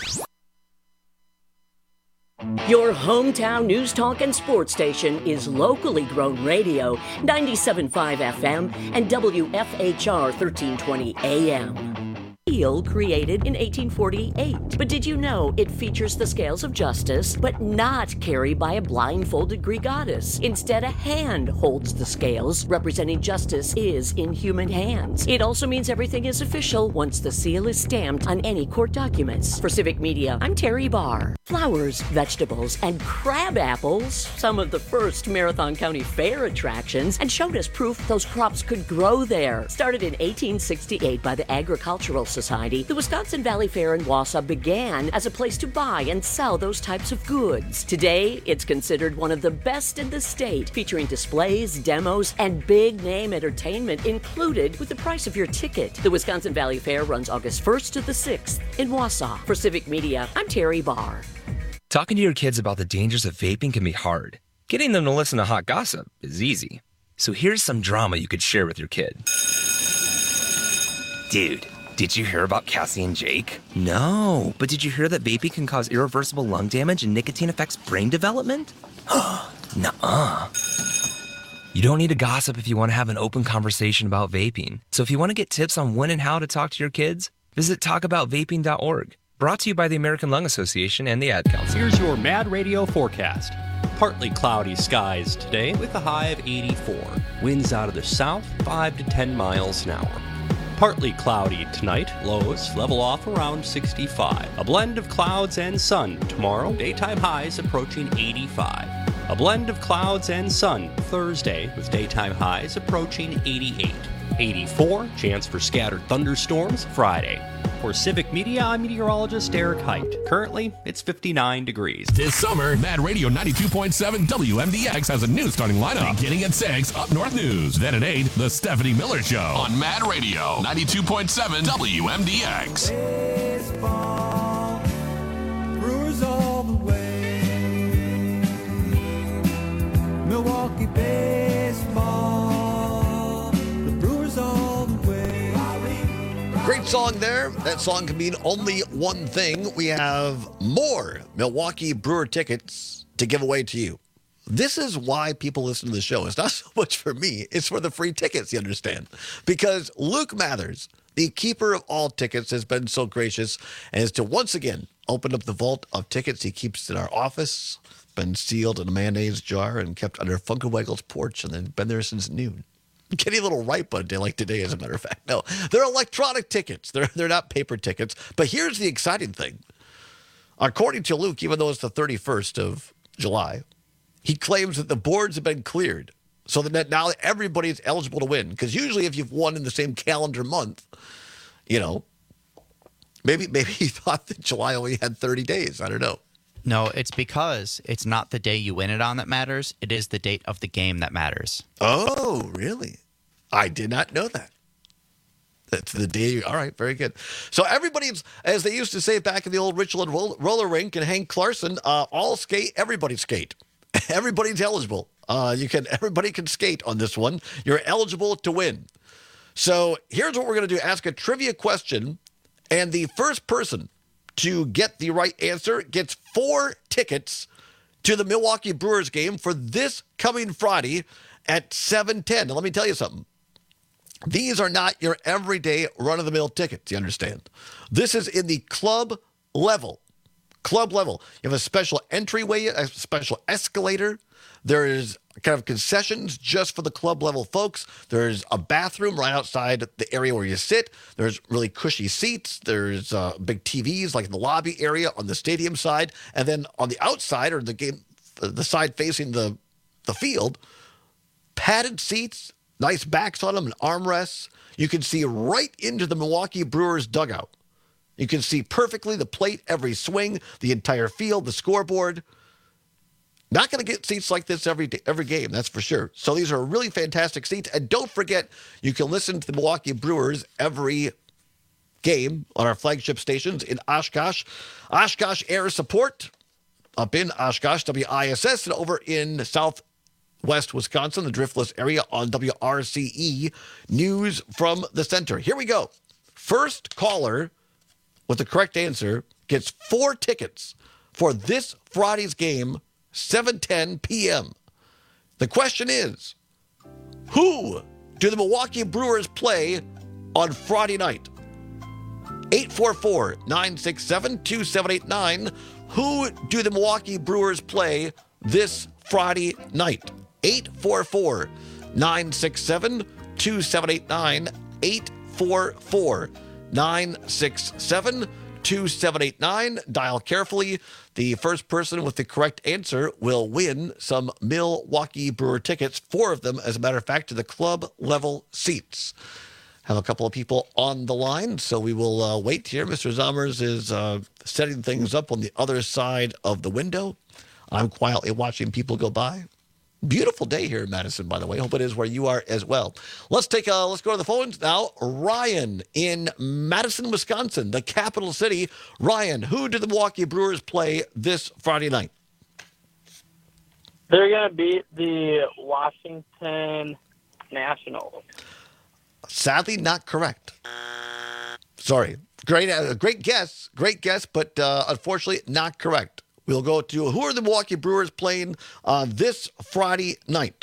Your hometown news, talk, and sports station is locally grown radio, ninety-seven point five F M and W F H R thirteen twenty A M. Eel created in eighteen forty-eight. But did you know it features the scales of justice, but not carried by a blindfolded Greek goddess? Instead, a hand holds the scales, representing justice is in human hands. It also means everything is official once the seal is stamped on any court documents. For Civic Media, I'm Terry Barr. Flowers, vegetables, and crab apples, some of the first Marathon County Fair attractions, and showed us proof those crops could grow there. Started in eighteen sixty-eight by the Agricultural Society, the Wisconsin Valley Fair in Wausau began as a place to buy and sell those types of goods. Today, it's considered one of the best in the state, featuring displays, demos, and big-name entertainment included with the price of your ticket. The Wisconsin Valley Fair runs August first to the sixth in Wausau. For Civic Media, I'm Terry Barr. Talking to your kids about the dangers of vaping can be hard. Getting them to listen to hot gossip is easy. So here's some drama you could share with your kid. Dude, did you hear about Cassie and Jake? No, but did you hear that vaping can cause irreversible lung damage and nicotine affects brain development? Nuh-uh. You don't need to gossip if you want to have an open conversation about vaping. So if you want to get tips on when and how to talk to your kids, Visit talk about vaping dot org. Brought to you by the American Lung Association and the Ad Council. Here's your Mad Radio forecast. Partly cloudy skies today with a high of eighty-four. Winds out of the south, five to ten miles an hour. Partly cloudy tonight, lows level off around sixty-five. A blend of clouds and sun tomorrow, daytime highs approaching eighty-five. A blend of clouds and sun Thursday with daytime highs approaching eighty-eight. eighty-four, chance for scattered thunderstorms Friday. For Civic Media, I'm meteorologist Eric Height. Currently, it's fifty-nine degrees. This summer, Mad Radio ninety-two point seven W M D X has a new starting lineup. Beginning at six, Up North News. Then at eight, The Stephanie Miller Show. On Mad Radio ninety-two point seven W M D X. Baseball, Brewers all the way. Milwaukee baseball, the Brewers all the way. Great song there. That song can mean only one thing. We have more Milwaukee Brewer tickets to give away to you. This is why people listen to the show. It's not so much for me. It's for the free tickets, you understand. Because Luke Mathers, the keeper of all tickets, has been so gracious as to once again open up the vault of tickets he keeps in our office. Been sealed in a mayonnaise jar and kept under Funkawaggle's porch, and then been there since noon. Getting a little ripe on a day like today, as a matter of fact. No, they're electronic tickets. They're they're not paper tickets. But here's the exciting thing. According to Luke, even though it's the thirty-first of July, he claims that the boards have been cleared so that now everybody is eligible to win. Because usually if you've won in the same calendar month, you know, maybe maybe he thought that July only had thirty days. I don't know. No, it's because it's not the day you win it on that matters. It is the date of the game that matters. Oh, really? I did not know that. That's the day. All right, very good. So everybody's, as they used to say back in the old Richland roller rink and Hank Clarkson, uh, all skate, everybody skate. Everybody's eligible. Uh, you can. Everybody can skate on this one. You're eligible to win. So here's what we're going to do. Ask a trivia question, and the first person to get the right answer gets four tickets to the Milwaukee Brewers game for this coming Friday at seven ten. Now, let me tell you something. These are not your everyday run-of-the-mill tickets, you understand. This is in the club level. Club level. You have a special entryway, a special escalator. There is kind of concessions just for the club level folks. There's a bathroom right outside the area where you sit. There's really cushy seats. There's uh, big T Vs like in the lobby area on the stadium side. And then on the outside, or the game, the side facing the, the field, padded seats, nice backs on them and armrests. You can see right into the Milwaukee Brewers dugout. You can see perfectly the plate, every swing, the entire field, the scoreboard. Not going to get seats like this every day, every game, that's for sure. So these are really fantastic seats. And don't forget, you can listen to the Milwaukee Brewers every game on our flagship stations in Oshkosh. Oshkosh Air Support up in Oshkosh, W I S S, and over in southwest Wisconsin, the Driftless area on W R C E. News from the center. Here we go. First caller with the correct answer gets four tickets for this Friday's game, seven ten p.m. The question is, who do the Milwaukee Brewers play on Friday night? eight four four, nine six seven, two seven eight nine. Who do the Milwaukee Brewers play this Friday night? eight four four, nine six seven, two seven eight nine. eight four four, nine six seven, two seven eight nine. Dial carefully. The first person with the correct answer will win some Milwaukee Brewer tickets, four of them, as a matter of fact, to the club level seats. Have a couple of people on the line, so we will uh, wait here. Mister Zommers is uh, setting things up on the other side of the window. I'm quietly watching people go by. Beautiful day here in Madison, by the way. Hope it is where you are as well. Let's take a, let's go to the phones now. Ryan in Madison, Wisconsin, the capital city. Ryan, who do the Milwaukee Brewers play this Friday night? They're going to beat the Washington Nationals. Sadly, not correct. Sorry. Great, uh, great guess. Great guess, but uh, unfortunately, not correct. We'll go to who are the Milwaukee Brewers playing uh, this Friday night?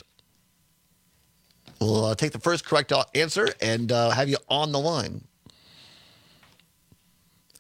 We'll uh, take the first correct answer and uh, have you on the line.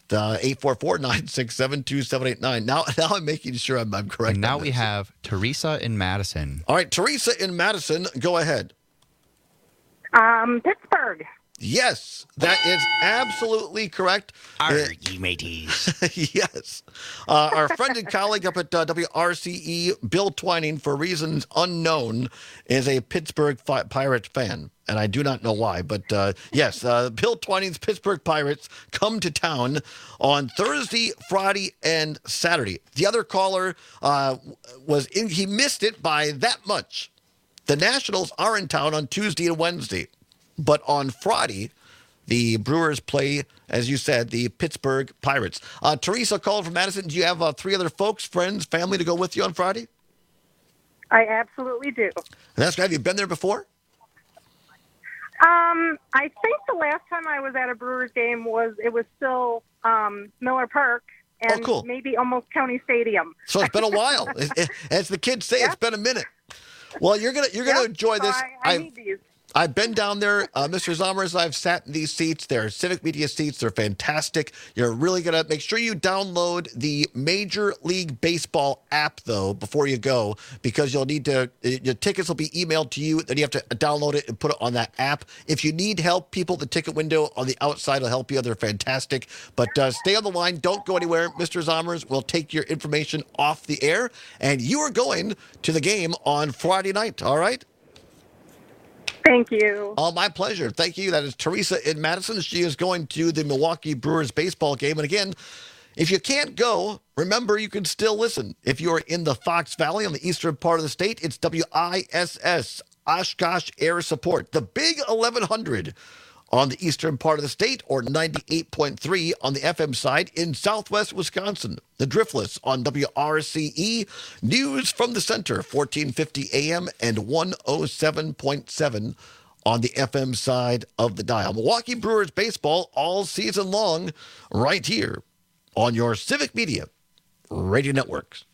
Uh, eight four four, nine six seven, two seven eight nine. Now, now I'm making sure I'm, I'm correct. And now on we this. have Teresa in Madison. All right, Teresa in Madison, go ahead. Um, Pittsburgh. Yes, that is absolutely correct. Are you mateys? Yes. Uh, our friend and colleague up at uh, W R C E, Bill Twining, for reasons unknown, is a Pittsburgh Fi- Pirates fan. And I do not know why, but uh, yes, uh, Bill Twining's Pittsburgh Pirates come to town on Thursday, Friday, and Saturday. The other caller uh, was in, he missed it by that much. The Nationals are in town on Tuesday and Wednesday. But on Friday, the Brewers play, as you said, the Pittsburgh Pirates. Uh, Teresa calling from Madison. Do you have uh, three other folks, friends, family to go with you on Friday? I absolutely do. That's good. Have you been there before? Um, I think the last time I was at a Brewers game was it was still um, Miller Park and oh, cool. maybe almost County Stadium. So it's been a while. As the kids say, yep. It's been a minute. Well, you're gonna you're gonna yep. enjoy so this. I, I need these. I've been down there, uh, Mister Zommers. I've sat in these seats. They're Civic Media seats. They're fantastic. You're really going to make sure you download the Major League Baseball app, though, before you go, because you'll need to, your tickets will be emailed to you. Then you have to download it and put it on that app. If you need help, people at the ticket window on the outside will help you. They're fantastic. But uh, stay on the line. Don't go anywhere. Mister Zommers will take your information off the air, and you are going to the game on Friday night, all right? Thank you. Oh, my pleasure. Thank you. That is Teresa in Madison. She is going to the Milwaukee Brewers baseball game. And again, if you can't go, remember you can still listen. If you are in the Fox Valley on the eastern part of the state, it's W I S S, Oshkosh Air Support, the big eleven hundred on the eastern part of the state, or ninety-eight point three on the F M side in southwest Wisconsin. The Driftless on W R C E, News from the Center, fourteen fifty A M and one oh seven point seven on the F M side of the dial. Milwaukee Brewers baseball all season long right here on your Civic Media radio networks.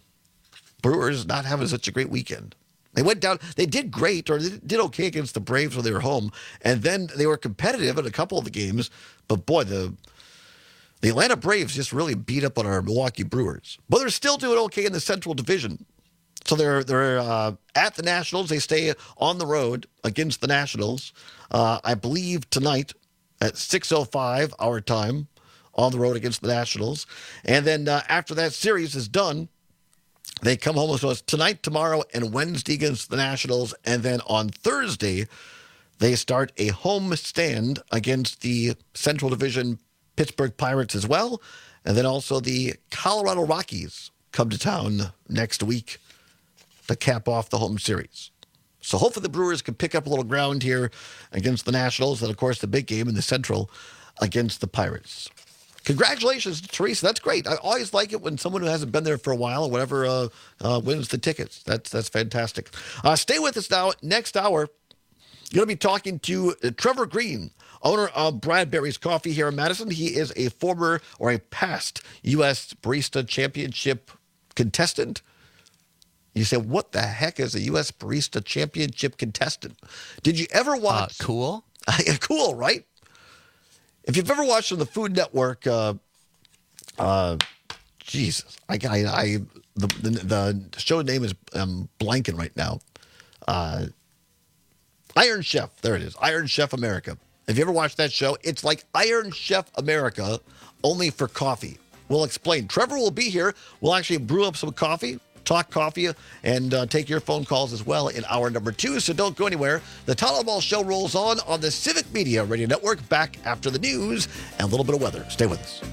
Brewers not having such a great weekend. They went down, they did great, or they did okay against the Braves when they were home, and then they were competitive in a couple of the games, but boy, the the Atlanta Braves just really beat up on our Milwaukee Brewers. But they're still doing okay in the Central Division. So they're they're uh, at the Nationals. They stay on the road against the Nationals, uh, I believe tonight at six oh five our time, on the road against the Nationals. And then uh, after that series is done, they come home with us tonight, tomorrow, and Wednesday against the Nationals. And then on Thursday, they start a home stand against the Central Division Pittsburgh Pirates as well. And then also the Colorado Rockies come to town next week to cap off the home series. So hopefully the Brewers can pick up a little ground here against the Nationals. And, of course, the big game in the Central against the Pirates. Congratulations to Teresa. That's great. I always like it when someone who hasn't been there for a while or whatever uh, uh, wins the tickets. That's that's fantastic. Uh, stay with us now. Next hour, you're going to be talking to uh, Trevor Green, owner of Bradbury's Coffee here in Madison. He is a former or a past U S Barista Championship contestant. You say, what the heck is a U S Barista Championship contestant? Did you ever watch? Uh, cool. Cool, right? If you've ever watched on the Food Network, uh, uh, Jesus, I, I, I the, the the show name is um, blanking right now. Uh, Iron Chef, there it is, Iron Chef America. Have you ever watched that show? It's like Iron Chef America, only for coffee. We'll explain. Trevor will be here. We'll actually brew up some coffee, talk coffee, and uh, take your phone calls as well in hour number two. So don't go anywhere. The Tyler Ball Show rolls on on the Civic Media Radio Network back after the news and a little bit of weather. Stay with us.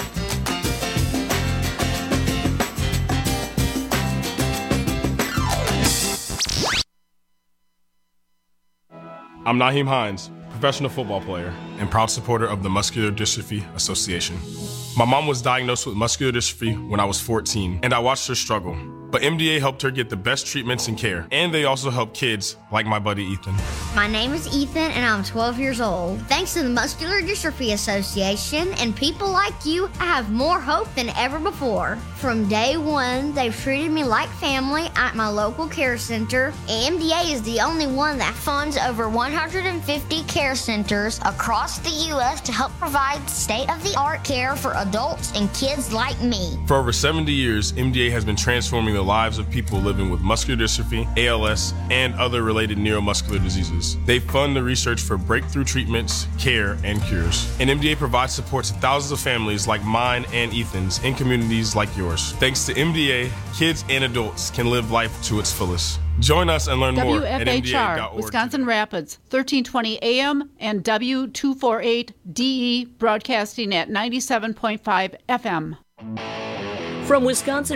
I'm Naheem Hines, professional football player and proud supporter of the Muscular Dystrophy Association. My mom was diagnosed with muscular dystrophy when I was fourteen, and I watched her struggle. but M D A helped her get the best treatments and care. And they also help kids like my buddy Ethan. My name is Ethan, and I'm twelve years old. Thanks to the Muscular Dystrophy Association and people like you, I have more hope than ever before. From day one, they've treated me like family at my local care center. M D A is the only one that funds over one hundred fifty care centers across the U S to help provide state-of-the-art care for adults and kids like me. For over seventy years, M D A has been transforming the lives of people living with muscular dystrophy, A L S, and other related neuromuscular diseases. They fund the research for breakthrough treatments, care, and cures. And M D A provides support to thousands of families like mine and Ethan's in communities like yours. Thanks to M D A, kids and adults can live life to its fullest. Join us and learn more at M D A dot org. W F H R, Wisconsin Rapids, thirteen twenty A M and W two forty-eight D E broadcasting at ninety-seven point five F M. From Wisconsin